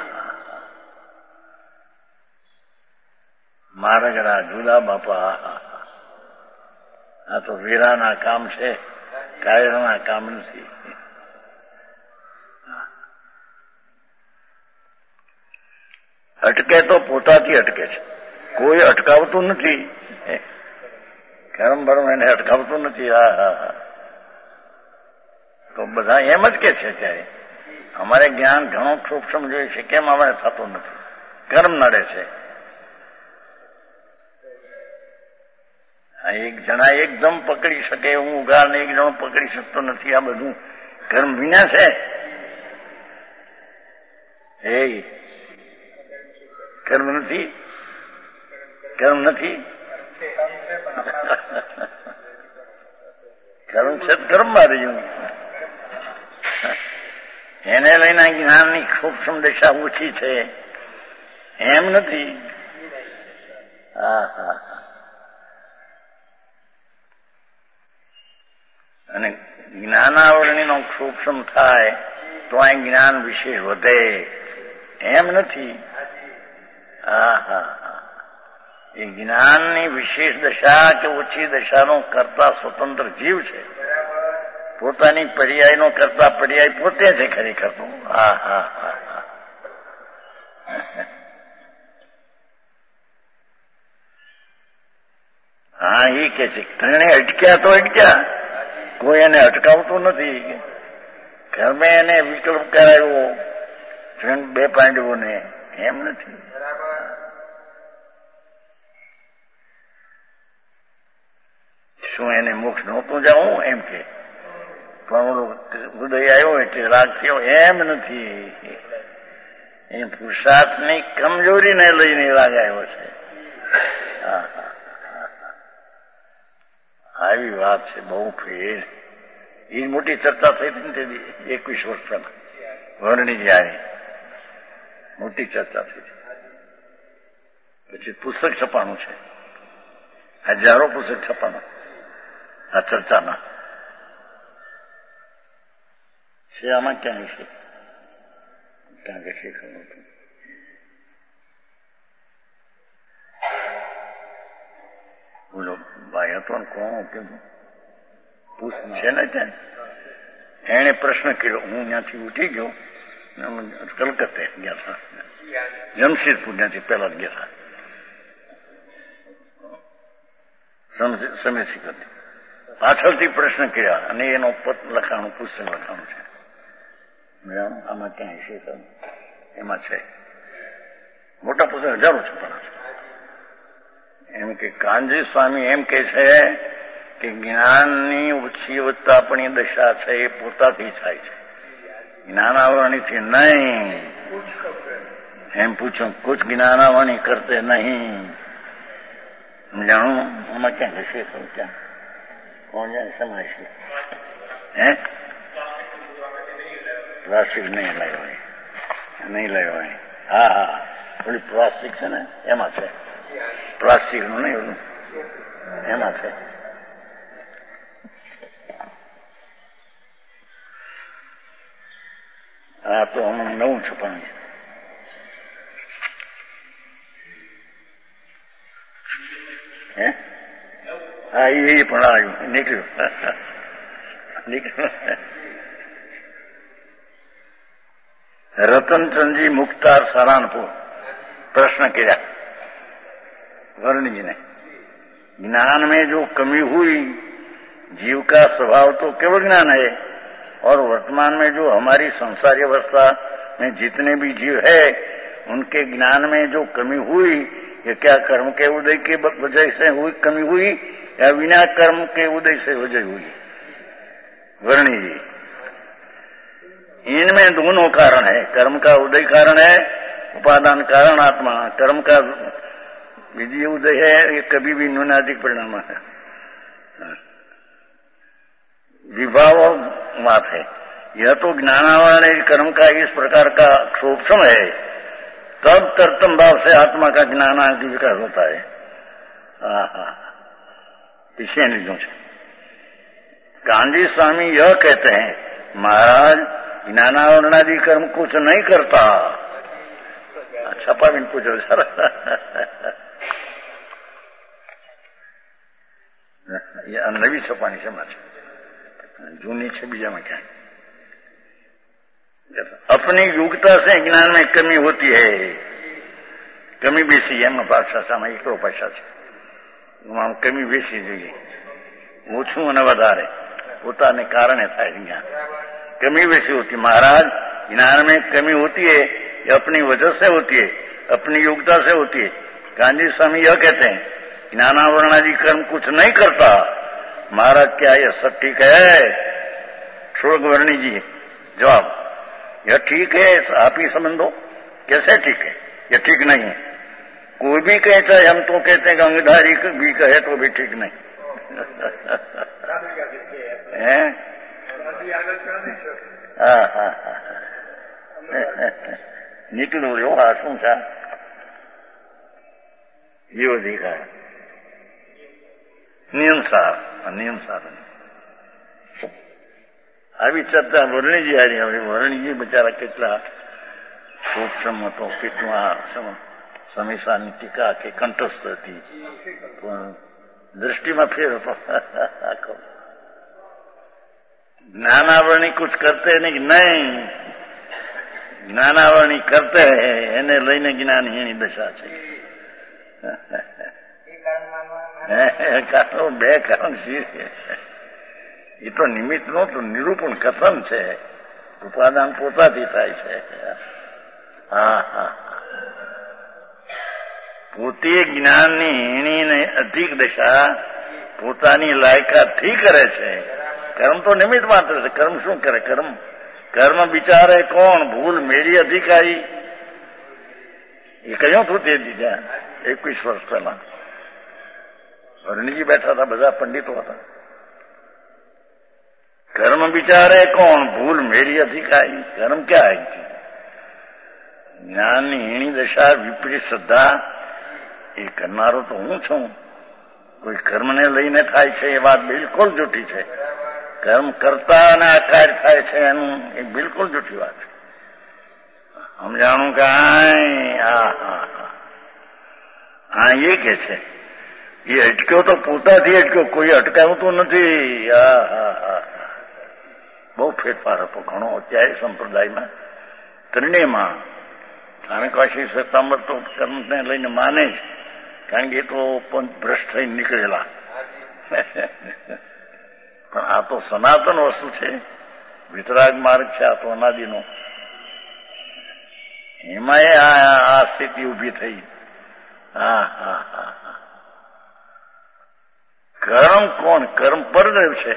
મારગડા જુદા બાપા. આ તો વીરાના કામ છે, કાયરના કામ નથી. અટકે તો પોતાથી અટકે છે, કોઈ અટકાવતું નથી. કર્મ ભરમ એને અટકાવતું નથી. હા હા હા. તો બધા એમ જ કે છે ત્યારે અમારે જ્ઞાન ઘણું સૂક્ષ્મ જોઈએ છે, કેમ અમારે થતું નથી? કર્મ નડે છે. એક જણા એકદમ પકડી શકે એવું ઉગાડને એક જણો પકડી શકતો નથી. આ બધું કર્મ વિના છે. એ કર્મ નથી, કર્મ નથી. કર્મ છે કર્મમાં રહ્યું. એને લઈને જ્ઞાનની સૂક્ષ્મ દશા ઓછી છે એમ નથી. હા હા. અને જ્ઞાનાવરણીનો સૂક્ષ્મ થાય તો આ જ્ઞાન વિશેષ વધે એમ નથી. હા હા. એ જ્ઞાનની વિશેષ દશા કે ઓછી દશાનો કરતા સ્વતંત્ર જીવ છે. પોતાની પર્યાયનો કરતા પર્યાય પોતે છે ખરેખર તો. હા હા હા. હા, એ કે છે ત્રણે અટક્યા તો અટક્યા, કોઈ એને અટકાવતું નથી. કર્મે એને વિકલ્પ કરાયો બે પાંડવોને, એમ નથી. શું એને મોક્ષ નહોતું જવું એમ કે? પણ ઉદય આવ્યો એટલે રાગ થયો એમ નથી. એ પુરુષાર્થની કમજોરીને લઈને રાગ આવ્યો છે. આવી વાત છે. બહુ ફેર. એ મોટી ચર્ચા થઈ હતી ને તેથી 21 વર્ષ પહેલા વર્ણની જ્યારે મોટી ચર્ચા થઈ હતી. પછી પુસ્તક છપાણું છે, હજારો પુસ્તક છપાણા આ ચર્ચાના છે. આમાં ક્યાં છે? ક્યાં કે શીખવું હતું? બોલો ભાઈ હતો ને કોણ કીધું છે ને ત્યાં એને પ્રશ્ન કર્યો. હું ત્યાંથી ઉઠી ગયો કલકત્તે ગયા હતા, જમશેદપુર ત્યાંથી પહેલા જ ગયા હતા. સમિતિ કરતી પાછળથી પ્રશ્ન કર્યા અને એનો પત લખાણું, પુસ્તક લખાણું છે. આમાં ક્યાંય છે? એમાં છે મોટા પુસ્તક હજારો છપાણા છે. એમ કે કાનજી સ્વામી એમ કે છે કે જ્ઞાનની ઓછી વધતાપણી દશા છે એ પોતાથી થાય છે, જ્ઞાનાવરણીથી નહીં. એમ પૂછો કુછ જ્ઞાનાવરણી કરતે નહીં. જાણું આમાં ક્યાં હશે? ક્યાં કોણ જાણે સમાય છે? હે પ્લાસ્ટિક નહીં લાવ્યો, નહીં લાવ્યો. હા હા, ઓલી પ્લાસ્ટિક છે ને એમાં છે, પ્લાસ્ટિક નું નહીં ઓલું એમાં છે. હા તો હમણાં નવું છપાણું છે. હે હા એ પણ આવ્યું, નીકળ્યું. रतनचंद जी मुख्तार सहारनपुर प्रश्न किया वर्ण जी ने, ज्ञान में जो कमी हुई, जीव का स्वभाव तो केवल ज्ञान है, और वर्तमान में जो हमारी संसारी अवस्था में जितने भी जीव है उनके ज्ञान में जो कमी हुई, ये क्या कर्म के उदय की वजह से हुई कमी हुई या बिना कर्म के उदय से वजह हुई? वर्णी जी, इनमें दोनों कारण है. कर्म का उदय कारण है, उपादान कारण आत्मा. कर्म का विधि उदय है, ये कभी भी न्यूनाधिक परिणाम है, विभाव बात है. यह तो ज्ञानावरण कर्म का इस प्रकार का क्षोभम है, तब तरतम भाव से आत्मा का ज्ञान आदि विकास होता है. इसे लीजिए कांजी स्वामी यह कहते हैं, महाराज ज्ञानावरणादि कर्म कुछ नहीं करता. छपा भी पूछो सर. ये नवी छपानी છે મારી, જૂની છે બીજામાં ક્યાં? अपनी योग्यता से ज्ञान में कमी होती है. कमी बेसी એમાં ભાષામાં એકલો ભાષા છે, કમી બેસી જોઈએ, ઓછું અને વધારે પોતાને કારણે થાય જ્ઞાન. कमी वैसी होती. महाराज ज्ञान में कमी होती है, ये अपनी वजह से होती है, अपनी योग्यता से होती है. गांधी स्वामी यह कहते हैं ज्ञानावरण आदि कर्म कुछ नहीं करता. महाराज क्या यह सब ठीक है? श्लोकवर्णी जी जवाब, यह ठीक है, आप ही समझ दो. कैसे ठीक है? यह ठीक नहीं है. कोई भी कहे, चाहे हम तो कहते हैं गंगाधारी भी कहे तो भी ठीक नहीं है. નીકળ્યું રહ્યો. આ શું છે? એવો દેખાય નિયમસાર. આવી ચર્ચા વર્ણિજી હારી. હવે વર્ણિજી બિચારા કેટલા સૂક્ષ્મ હતો, કેટલું આ સમીસાની ટીકા કે કંઠસ્થ હતી, પણ दृष्टिમાં ફેર હતો આખો. ज्ञानावरणी कुछ करते नहीं, ज्ञानावरणी करते हैं, એને લઈને જ્ઞાનહીની દશા છે. બે કારણ છે. એ તો નિમિત્ત નું તો નિરૂપણ કથન છે, ઉપાદાન પોતાથી થાય છે. હા હા, પોતે જ્ઞાનની હીણી ને અધિક દશા પોતાની લાયકાતથી કરે છે. कर्म तो निमित्त मात्र है. कर्म શું કરે? કર્મ બિચારે કોણ? ભૂલ મેરી અધિકારી. એ કયું હતું તે દીધા 21 વર્ષ પહેલા. વર્ણીજી બેઠા હતા, બધા પંડિતો હતા. કર્મ બિચારે કોણ? ભૂલ મેરી અધિકારી. કર્મ ક્યાં આવી? જ્ઞાનની હીણી દશા, વિપરીત શ્રદ્ધા એ કરનારો તો હું છું. કોઈ કર્મને લઈને થાય છે એ વાત બિલકુલ જૂઠી છે. કર્મ કરતા અને આકાર થાય છે એનું એ બિલકુલ જૂઠી વાત છે. સમજાણું કાંઈ? હા એ કે છે એ અટક્યો તો પોતાથી અટક્યો, કોઈ અટકાવતું નથી. બહુ ફેરફાર હતો ઘણો અત્યારે સંપ્રદાયમાં. કરણેમાં સ્થાનકવાસી શ્વેતાંબર તો કર્મને લઈને માને છે, કારણ કે એ તો ભ્રષ્ટ થઈને નીકળેલા. પણ આ તો સનાતન વસ્તુ છે, વિતરાગ માર્ગ છે, આ તો અનાદિનો. એમાં આ સ્થિતિ ઉભી થઈ. કર્મ કોણ? કર્મ પરદ્રવ્ય છે.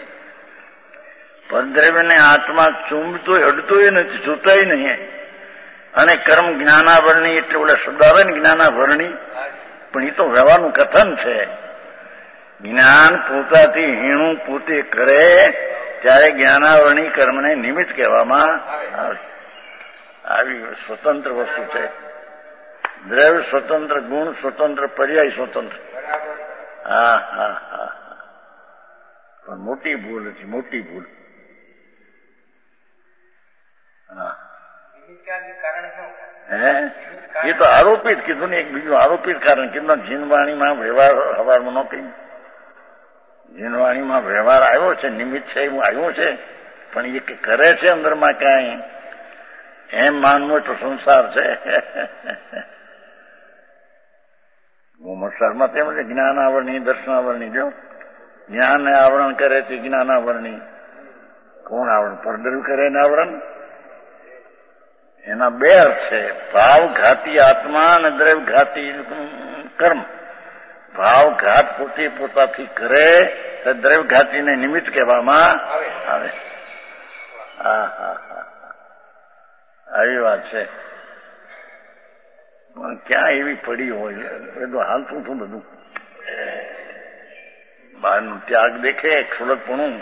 પરદ્રવ્યને આત્મા ચૂમતોય અડતોય નથી, છૂતાય નહીં. અને કર્મ જ્ઞાનાવરણી એટલે ઓલા શબ્દ આવે ને જ્ઞાનાવરણી, પણ એ તો વ્યવહારનું કથન છે. જ્ઞાન પોતાથી હીણું પોતે કરે ત્યારે જ્ઞાનાવરણી કર્મને નિમિત્ત કહેવામાં આવે. આવી સ્વતંત્ર વસ્તુ છે. દ્રવ્ય સ્વતંત્ર, ગુણ સ્વતંત્ર, પર્યાય સ્વતંત્ર. પણ મોટી ભૂલ હતી, મોટી ભૂલ. એ તો આરોપિત કીધું ને, એક બીજું આરોપિત કારણ કીધું. જીનવાણીમાં વ્યવહાર હવારમાં ન કહ્યું. જીનવાણીમાં વ્યવહાર આવ્યો છે, નિમિત્ત છે એવું આવ્યું છે, પણ એ કરે છે અંદરમાં ક્યાંય એમ માનવું તો સંસાર છે. સંસારમાં તેમ છે જ્ઞાન આવરણી, દર્શનાવરણી. જો જ્ઞાન આવરણ કરે તે જ્ઞાન આવરણી. કોણ આવરણ? પરદ્રવ્ય કરે ને આવરણ. એના બે અર્થ છે, ભાવઘાતી આત્મા અને દ્રવ્યઘાતી કર્મ. ભાવઘાત પોતે પોતાથી કરે તો દ્રવ્યઘાતીને નિમિત્ત કહેવામાં આવે. આવી વાત છે. ક્યાં એવી પડી હોય? બધું હાલતું હતું બધું. બહારનું ત્યાગ દેખે, ક્ષુલકપણું.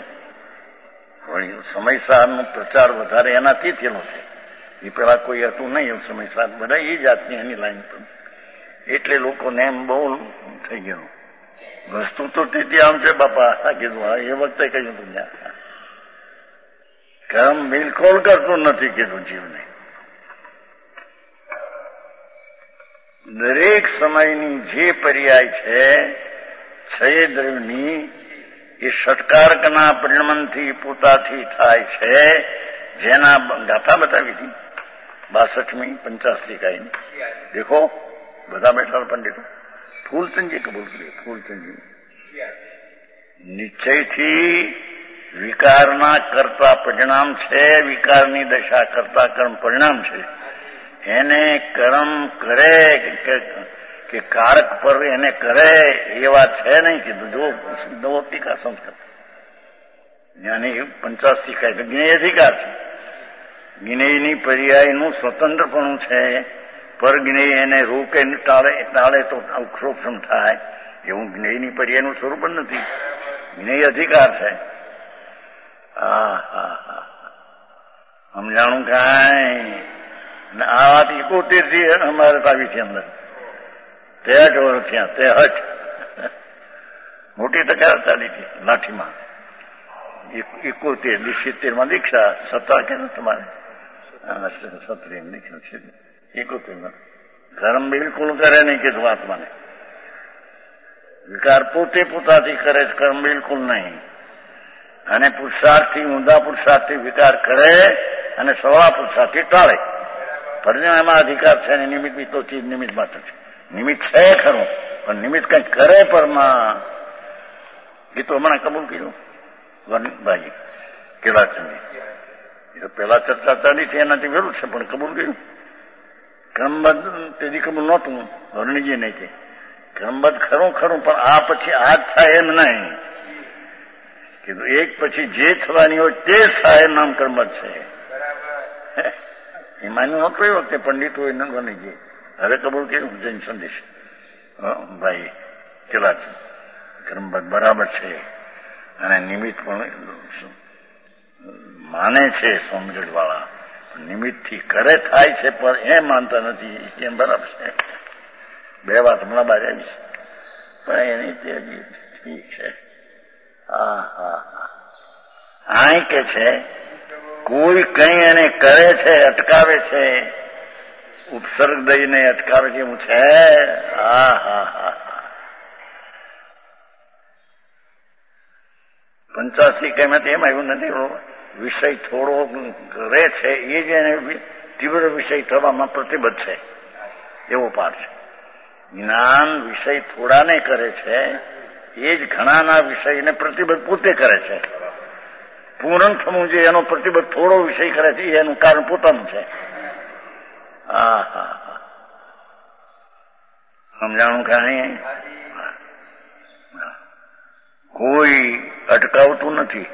સમયસારનો પ્રચાર વધારે એનાથી થયેલો છે. એ પેલા કોઈ હતું નહીં એવું સમયસાર, બધા એ જાતની એની લાઈન પર. એટલે લોકોને એમ બહુ થઈ ગયું. વસ્તુ તો તેથી આમ છે બાપા, કીધું. એ વખતે કહ્યું તું કર્મ બિલકુલ કરતું નથી કીધું જીવને. દરેક સમયની જે પર્યાય છે છ દ્રવ્યની, એ ષટકારકના પરિણમનથી પોતાથી થાય છે. જેના ગાથા બતાવી હતી 62મી 85 કાયની. દેખો બધા બેઠા પંડિતો. ફૂલચંદજી કબૂલ કર્યું. ફૂલચંદજી નિશ્ચયથી વિકારના કરતા પરિણામ છે, વિકારની દશા કરતા કર્મ પરિણામ છે. એને કર્મ કરે કે કારક પર એને કરે એ વાત છે નહીં કીધું. જો નવોતિકા સંસ્કાર જ્ઞાની 85 કાય તો જ્ઞેય અધિકાર છે. જ્ઞેયની પર્યાયનું સ્વતંત્રપણું છે. પર જ્ઞેય એને રોકે ટાળે તો અક્ષોક્ષમ થાય. એવું જ્ઞેયની પર્યાયનું સ્વરૂપ જ નથી. જ્ઞેય અધિકાર છે. સમજાણું કાંઈ? આ વાત 71 થી અમારે આવી છે અંદર. 63 વર્ષ થયા. 63 મોટી તકરાર ચાલી હતી લાઠીમાં. 71 70માં દીક્ષા. 17 કે તમારે 17 દીક્ષા છે. 71 કર્મ બિલકુલ કરે નહીં કીધું આત્માને. વિકાર પોતે પોતાથી કરે છે, કર્મ બિલકુલ નહીં. અને પુરુષાર્થથી, ઊંધા પુરુષાર્થથી વિકાર કરે અને સવા પુરુષાર્થથી ટાળે. પરિણામમાં અધિકાર છે ને નિમિત્ત બી તો ચીજ નિમિત્ત માત્ર છે. નિમિત્ત છે ખરું, પણ નિમિત્ત કંઈક કરે પરમાં. એ તો હમણાં કબૂલ કર્યું ભાઈ કેલાચંદી. એ તો પેલા ચર્ચા ચાલી છે એનાથી વેરું છે, પણ કબૂલ કર્યું. ક્રમબદ્ધ તેથી કબૂલ નહોતું. વર્ણિજી નહીં કે ક્રમબદ્ધ ખરું ખરું, પણ આ પછી આ જ થાય એમ નહીં કીધું. એક પછી જે થવાની હોય તે થાય નામ ક્રમબદ્ધ છે. એ માન્યું નહોતું એ વખતે પંડિત હોય વર્ણિજી. હવે કબૂલ કર્યું જૈન સંદેશ ભાઈ કેલા છે. ક્રમબદ્ધ બરાબર છે. અને નિમિત્ત પણ માને છે સમજણ વાળા. નિમિત્તથી કરે થાય છે, પણ એ માનતા નથી એમ બરાબર છે. બે વાત હમણાં બહાર આવી છે, પણ એની તે હજી ઠીક છે. અહીં કે છે કોઈ કઈ એને કરે છે, અટકાવે છે, ઉપસર્ગ દઈને અટકાવે છે એવું છે. હા 85 કઈમાંથી એમ આવ્યું નથી. વિષય થોડો કરે છે એ જ એને તીવ્ર વિષય થવામાં પ્રતિબદ્ધ છે, એવો પાઠ છે. જ્ઞાન વિષય થોડાને કરે છે, એ જ ઘણાના વિષયને પ્રતિબદ્ધ પોતે કરે છે. પૂર્ણ થવું જોઈએ એનો પ્રતિબદ્ધ થોડો વિષય કરે છે, એનું કારણ પોતાનું છે. સમજાણું કાંઈ? કોઈ અટકાવતું નથી.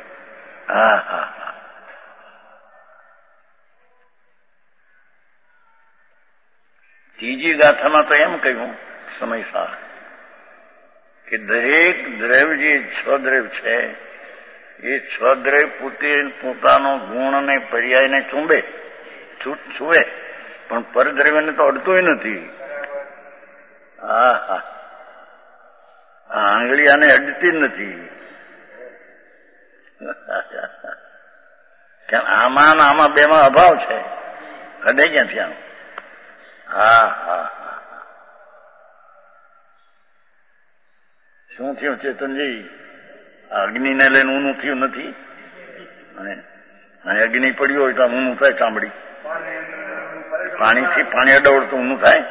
ત્રીજી ગાથામાં તો એમ કહ્યું સમયસાર કે દરેક દ્રવ્ય જે છદ્રવ્ય છે એ છદ્રવ્ય પોતે પોતાનો ગુણ અને પર્યાયને છૂવે, પણ પરદ્રવ્યને તો અડતોય નથી. આંગળી આને અડતી જ નથી. આમાં ને આમાં બેમાં અભાવ છે, અડે ક્યાંથી આમ? શું થયું ચેતનજી? અગ્નિને લઈને ઊનું થયું નથી? અને અગ્નિ પડ્યો હોય તો ઊનું થાય ચામડી. પાણી અડવડ તો ઊનું થાય.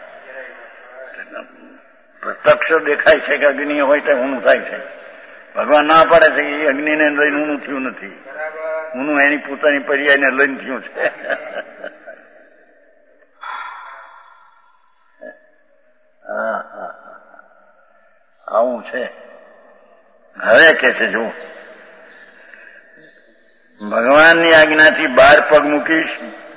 પ્રત્યક્ષ દેખાય છે કે અગ્નિ હોય તો ઊનું થાય છે. ભગવાન ના પાડે છે કે એ અગ્નિને લઈને ઊનું થયું નથી, ઊનું એની પોતાની પર્યાયને લઈને થયું છે. આવું છે. હવે કે છે જો ભગવાનની આજ્ઞાથી 12 પગ મૂકીશ.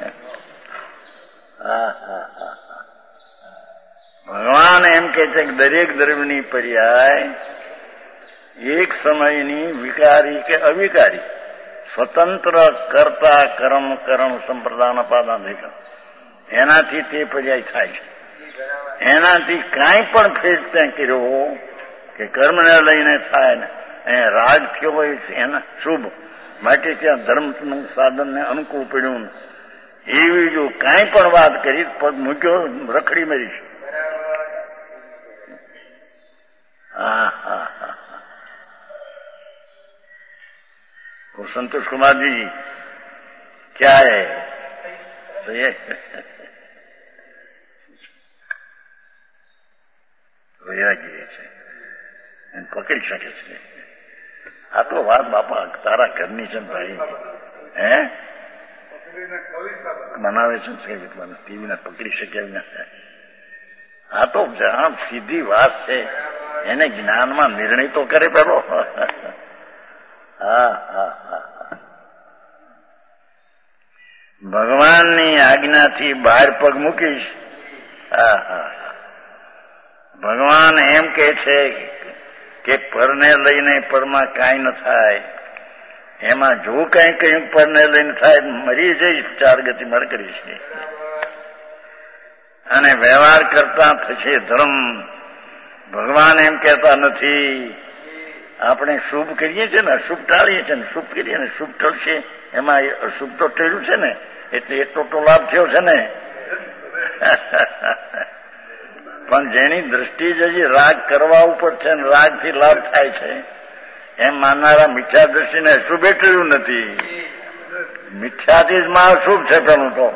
ભગવાન એમ કે છે કે દરેક દ્રવ્યની પર્યાય એક સમયની વિકારી કે અવિકારી સ્વતંત્ર કરતા કર્મ કરણ સંપ્રદાન અપાદાન એનાથી તે પર્યાય થાય છે. એનાથી કાંઈ પણ ફેર ત્યાં કર્યો કે કર્મને લઈને થાય ને એ રાગ થયો હોય એના શુભ માટે ત્યાં ધર્મનું સાધનને અનુકૂળ પડ્યું. એવી જો કાંઈ પણ વાત કરી પગ મૂક્યો રખડી મરીશ. वो संतोष कुमार जी क्या है तो ये વૈરાગી છે એને પકડી શકે છે. આ તો વાત બાપા તારા ઘરની છે ભાઈ, હે બનાવે છે ટીવી ને પકડી શકે. આ તો આમ સીધી વાત છે, એને જ્ઞાનમાં નિર્ણય તો કરે પેલો. ભગવાનની આજ્ઞાથી 12 પગ મૂકીશ. ભગવાન એમ કે છે કે પરને લઈને પરમાં કાંઈ ન થાય. એમાં જો કાંઈ કહ્યું પરને લઈને થાય મરી જઈશ, 4 ગતિ મારે કરીશ. અને વ્યવહાર કરતા થશે ધર્મ. ભગવાન એમ કહેતા નથી આપણે શુભ કરીએ છીએ ને અશુભ ટાળીએ છીએ ને શુભ કરીએ ને શુભ ટળશે. એમાં અશુભ તો ટળ્યું છે ને, એટલે એટલો તો લાભ થયો છે ને. પણ જેની દ્રષ્ટિ જ હજી રાગ કરવા ઉપર છે ને રાગથી લાભ થાય છે એમ માનનારા મિથ્યા દ્રષ્ટિને અશુભ ટળ્યું નથી. મિથ્યાથી જ માં અશુભ છે પેલું તો.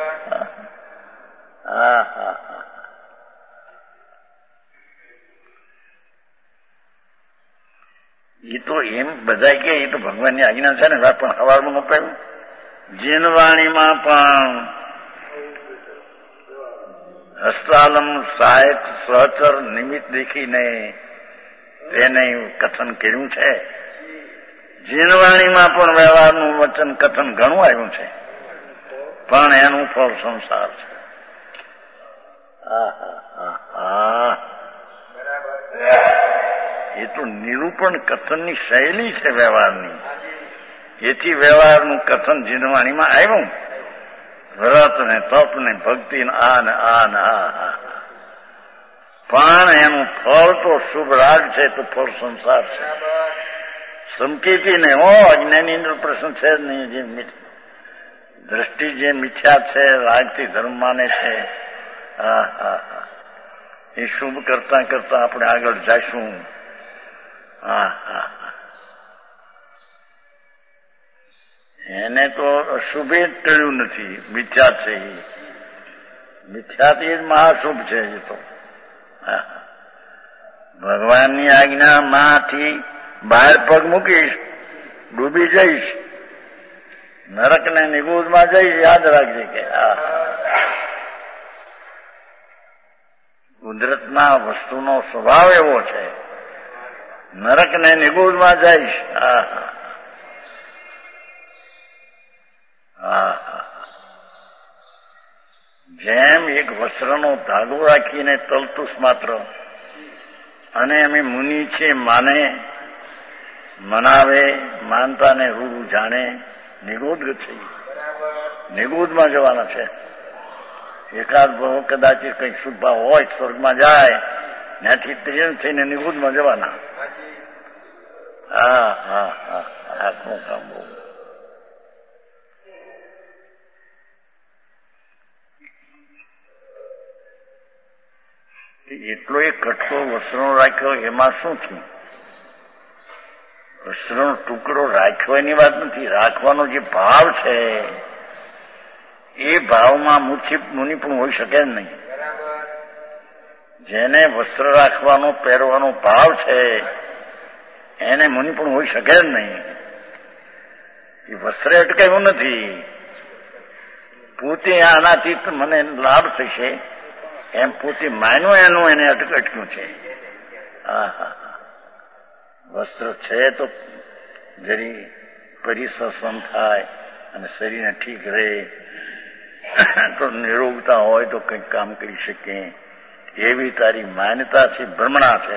એ તો એમ બધા કે એ તો ભગવાનની આજ્ઞા છે ને, પણ હવારમાં નપાયું. જીનવાણીમાં પણ હસ્તાલમ સહાયક સહચર નિમિત્ત દેખીને તેને કથન કર્યું છે. જીનવાણીમાં પણ વ્યવહારનું વચન કથન ઘણું આવ્યું છે, પણ એનું ફળ સંસાર છે. એ તો નિરૂપણ કથનની શૈલી છે વ્યવહારની. એથી વ્યવહારનું કથન જીનવાણીમાં આવ્યું. વ્રત ને તપ ને ભક્તિ ને આ ને આ ને આ, પણ એનું ફળ તો શુભ રાગ છે, તો ફળ સંસાર છે. સંકેતી ને અજ્ઞાની અંદર પ્રશ્ન છે જ નહીં. જે દ્રષ્ટિ જે મિથ્યા છે, રાગથી ધર્મ માને છે, એ શુભ કરતા કરતા આપણે આગળ જઈશું. એને તો અશુભે જ ટળ્યું નથી, મિથ્યા છે. મિથ્યાથી જ મહાશુભ છે. એ તો ભગવાનની આજ્ઞામાંથી બહાર પગ મૂકીશ, ડૂબી જઈશ, નરક ને નિગુદમાં જઈશ, યાદ રાખજે કે કુદરતના વસ્તુનો સ્વભાવ એવો છે. નરક ને નિગુદમાં જઈશ. જેમ એક વસ્ત્રનો ધાગો રાખીને તલતુસ માત્ર, અને અમે મુનિ છે માને, મનાવે, માનતા ને રૂ જાણે, નિગોદ છે. નિગોદમાં જવાના છે. એકાદ ભાવ કદાચિત કંઈક શુભ ભાવ હોય સ્વર્ગમાં જાય, ત્યાંથી ત્રિજન થઈને નિગોદમાં જવાના. આખું કામ બહુ. એટલો એક કટકો વસ્ત્રનો રાખ્યો, એમાં શું થયું? વસ્ત્રનો ટુકડો રાખ્યો એની વાત નથી, રાખવાનો જે ભાવ છે એ ભાવમાં મુનિ પણ હોઈ શકે જ નહીં. જેને વસ્ત્ર રાખવાનો પહેરવાનો ભાવ છે એને મુનિ પણ હોઈ શકે જ નહીં. એ વસ્ત્ર અટકાયું નથી, પોતે આનાથી મને લાભ થશે એમ પોતે માન્યું, એનું એને અટક્યું છે. વસ્ત્ર છે તો જરી પરિશ્રમ થાય અને શરીરને ઠીક રહે, તો નિરોગતા હોય તો કંઈક કામ કરી શકે, એવી તારી માન્યતા છે, ભ્રમણા છે.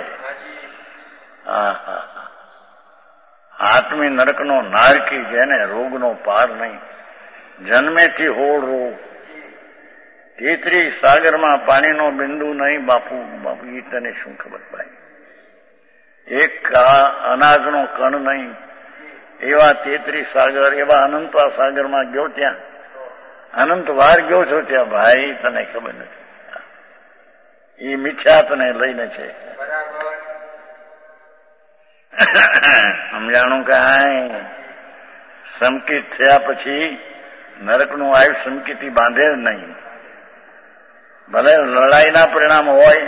આત્મી નરકનો નારકી, જેને રોગનો પાર નહીં, જન્મેથી હોળ રોગ, 33 સાગરમાં પાણીનો બિંદુ નહીં. બાપુ એ તને શું ખબર ભાઈ? એક અનાજનો કણ નહીં, એવા 33 સાગર, એવા અનંત સાગરમાં ગયો, ત્યાં અનંત વાર ગયો છો ત્યાં ભાઈ, તને ખબર નથી. એ મિથ્યાતને લઈને છે. સમજાણું કાંઈ? સંકિત થયા પછી નરકનું આયુષ સંકિતથી બાંધે જ નહીં. ભલે લડાઈના પરિણામ હોય.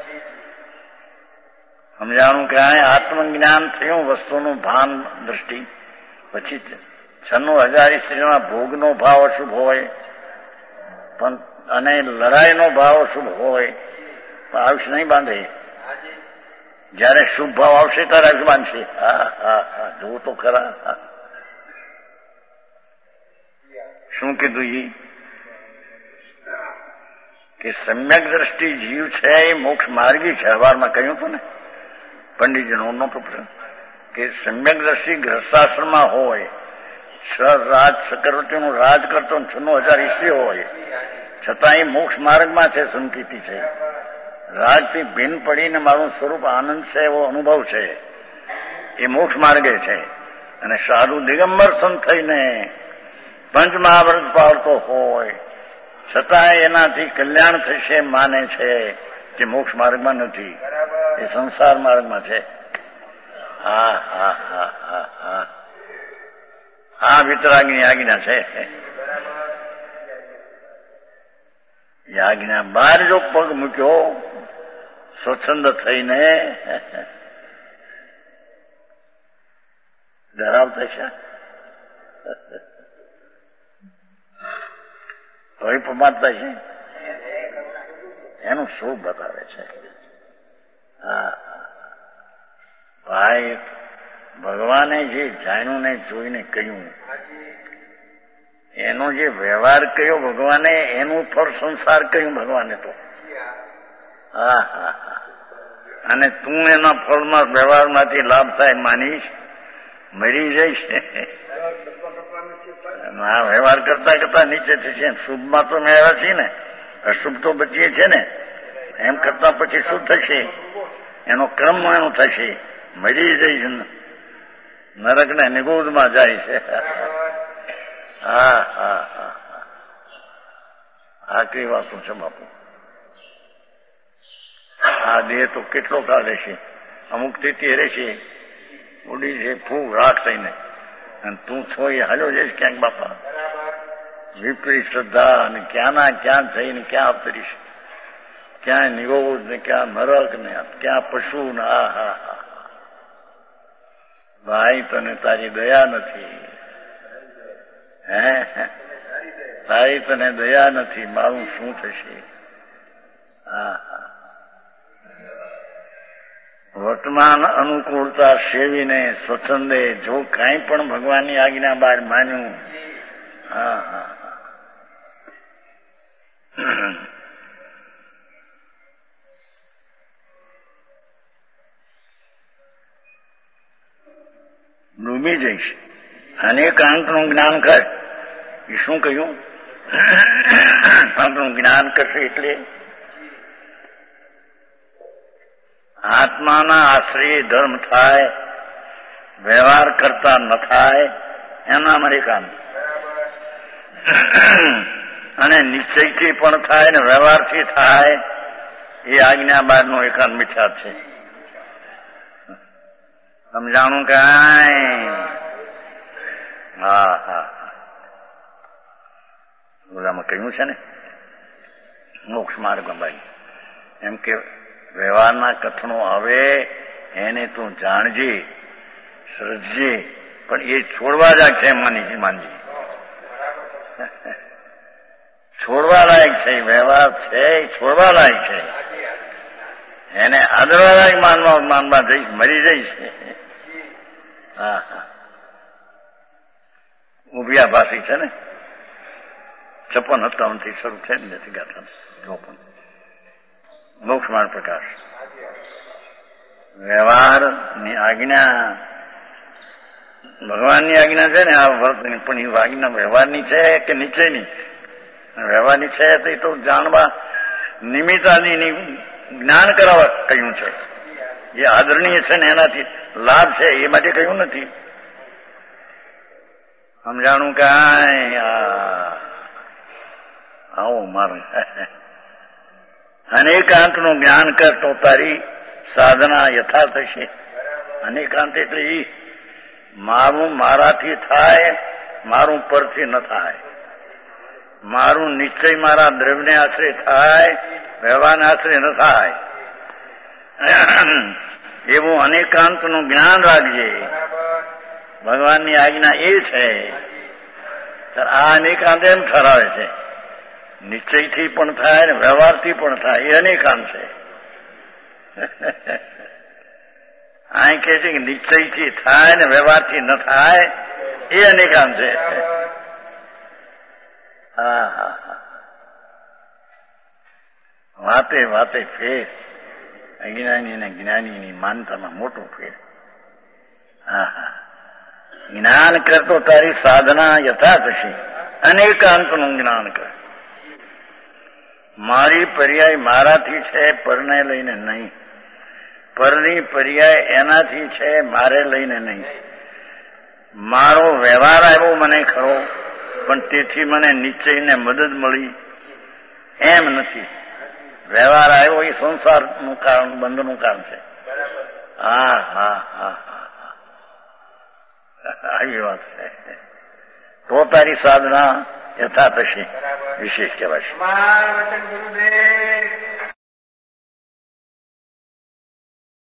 સમજાણું કાંઈ? આત્મજ્ઞાન થયું, વસ્તુનું ભાન દ્રષ્ટિ, પછી 96,000 સ્ત્રીના ભોગનો ભાવ અશુભ હોય પણ, અને લડાઈનો ભાવ અશુભ હોય, આયુષ નહીં બાંધે. જયારે શુભ ભાવ આવશે ત્યારે આયુષ બાંધશે. જોવું તો ખરા. શું કીધું ઈ? કે સમ્યક દ્રષ્ટિ જીવ છે એ મોક્ષ માર્ગી છે. અવારમાં કહ્યું હતું ને પંડિતજીનો નહોતો પ્રશ્ન, કે સમ્યક દ્રષ્ટિ ગ્રસ્તાશ્રમમાં હોય, ચક્રવર્તીનું રાજ કરતો 96,000 સ્ત્રી હોય, છતાં એ મોક્ષ માર્ગમાં છે, સંકિતિ છે. રાજથી ભિન્ન પડીને મારું સ્વરૂપ આનંદ છે એવો અનુભવ છે, એ મોક્ષ માર્ગે છે. અને સાધુ દિગંબર સંત થઈને પંચમહાવ્રત પાળતો હોય, છતાં એનાથી કલ્યાણ થશે માને છે, તે મોક્ષ માર્ગમાં નથી, એ સંસાર માર્ગમાં છે. આ વિતરાગની આજ્ઞા છે. એ આજ્ઞા બહાર જો પગ મૂક્યો સ્વચ્છંદ થઈને, ધરાવતા છે તોય પ્રમાદતા છે, એનું શું બતાવે છે? ભાઈ, ભગવાને જે જાણ્યું ને જોઈને કહ્યું, એનો જે વ્યવહાર કર્યો ભગવાને, એનું ફળ સંસાર કહ્યું ભગવાને તો. અને તું એના ફળમાં વ્યવહારમાંથી લાભ થાય માનીશ, મરી જઈશ. આ વ્યવહાર કરતા કરતા નીચે થશે. શુભમાં તો મેળવ્યા છીએ ને, અશુભ તો બચીએ છે ને, એમ કરતા પછી શું થશે? એનો ક્રમ એનો થશે, મરી જઈશ, નરક ને નિગોદમાં જાય છે. આ કઈ વાતો છે બાપુ? આ દેહ તો કેટલો કાળ રહેશે, અમુક સ્થિતિ રહેશે, ઉડી છે ફૂગ રાખ થઈને, અને તું છો એ હાલ્યો જઈશ ક્યાંક બાપા. વિપરીત શ્રદ્ધા અને ક્યાંના ક્યાં જઈને ક્યાં અવતરીશ, ક્યાં નિરોધ ને ક્યાં નરક ને ક્યાં પશુ ને. આ હા હા ભાઈ, તને તારી દયા નથી. હે ભાઈ, તને દયા નથી. મારું શું થશે? હા હા. વર્તમાન અનુકૂળતા સેવીને સ્વચ્છંદે જો કાંઈ પણ ભગવાનની આજ્ઞા બહાર માન્યું. હા હા. ડૂબી જઈશ. અનેકાંતનું જ્ઞાન કર. એ શું કહ્યું? અંતનું જ્ઞાન કરશે એટલે આત્માના આશ્રય ધર્મ થાય, વ્યવહાર કરતા ન થાય, એના અમેરિકાનું. અને નિશ્ચયથી પણ થાય ને વ્યવહારથી થાય, એ આજ્ઞા બાદનો એકાંત મિથ્યા છે. સમજાણું કાંઈ? હા હા. ઓલામાં કહ્યું છે ને મોક્ષ માર્ગમાં ભાઈ, એમ કે વ્યવહારના કથનો આવે એને તું જાણજે, શ્રદ્ધજે, પણ એ છોડવા લાયક છે. માનજી છોડવા લાયક છે. વ્યવહાર છે એ છોડવા લાયક છે. એને આદરવા લાયક માનવા જઈશ, મરી જઈશ. હા હા. ઉભિયા ભાષી છે ને, 56-57 થી શરૂ થઈ નથી ગાતા. જો પણ મોક્ષમાર્ગ પ્રકાશ વ્યવહારની આજ્ઞા ભગવાનની આજ્ઞા છે ને આ વર્તની, પણ એ આજ્ઞા વ્યવહારની છે કે નિશ્ચયની? વ્યવહારની છે તો એ તો જાણવા નિમિત્તાદિની જ્ઞાન કરાવવા કહ્યું છે. જે આદરણીય છે ને એનાથી લાભ છે એ માટે કહ્યું નથી. સમજાણું કાંઈ? આવો મારું અનેકાંતનું જ્ઞાન કર તો તારી સાધના યથા થશે. અનેકાંત એટલે એ મારું મારાથી થાય, મારું પરથી ન થાય. મારું નિશ્ચય મારા દ્રવ્યને આશ્રય થાય, વ્યવહારને આશ્રય ન થાય. એવું અનેકાંતનું જ્ઞાન રાખજે. ભગવાનની આજ્ઞા એ છે. આ અનેકાંત એમ ઠરાવે છે, નિશ્ચયથી પણ થાય ને વ્યવહારથી પણ થાય. એ અનેકાંત છે. આ કહે છે કે નિશ્ચયથી થાય ને વ્યવહારથી ન થાય, એ અનેકાંત છે. હા હા હા. વાતે વાતે ફેર. અજ્ઞાની અને જ્ઞાનીની માનતામાં મોટો ફેર. હા હા. જ્ઞાન કરતો તારી સાધના યથા થશે. અનેકાંતનું જ્ઞાન કર. મારી પર્યાય મારાથી છે, પરને લઈને નહીં. પરની પર્યાય એનાથી છે, મારે લઈને નહીં. મારો વ્યવહાર આવ્યો મને ખરો, પણ તેથી મને નિશ્ચયને મદદ મળી એમ નથી. વ્યવહાર આવ્યો એ સંસારનું કારણ, બંધનું કારણ છે. હા હા હા હા. આવી વાત છે. તો તારી સાધના યથા થશે. વિશેષ કહેવાય છે.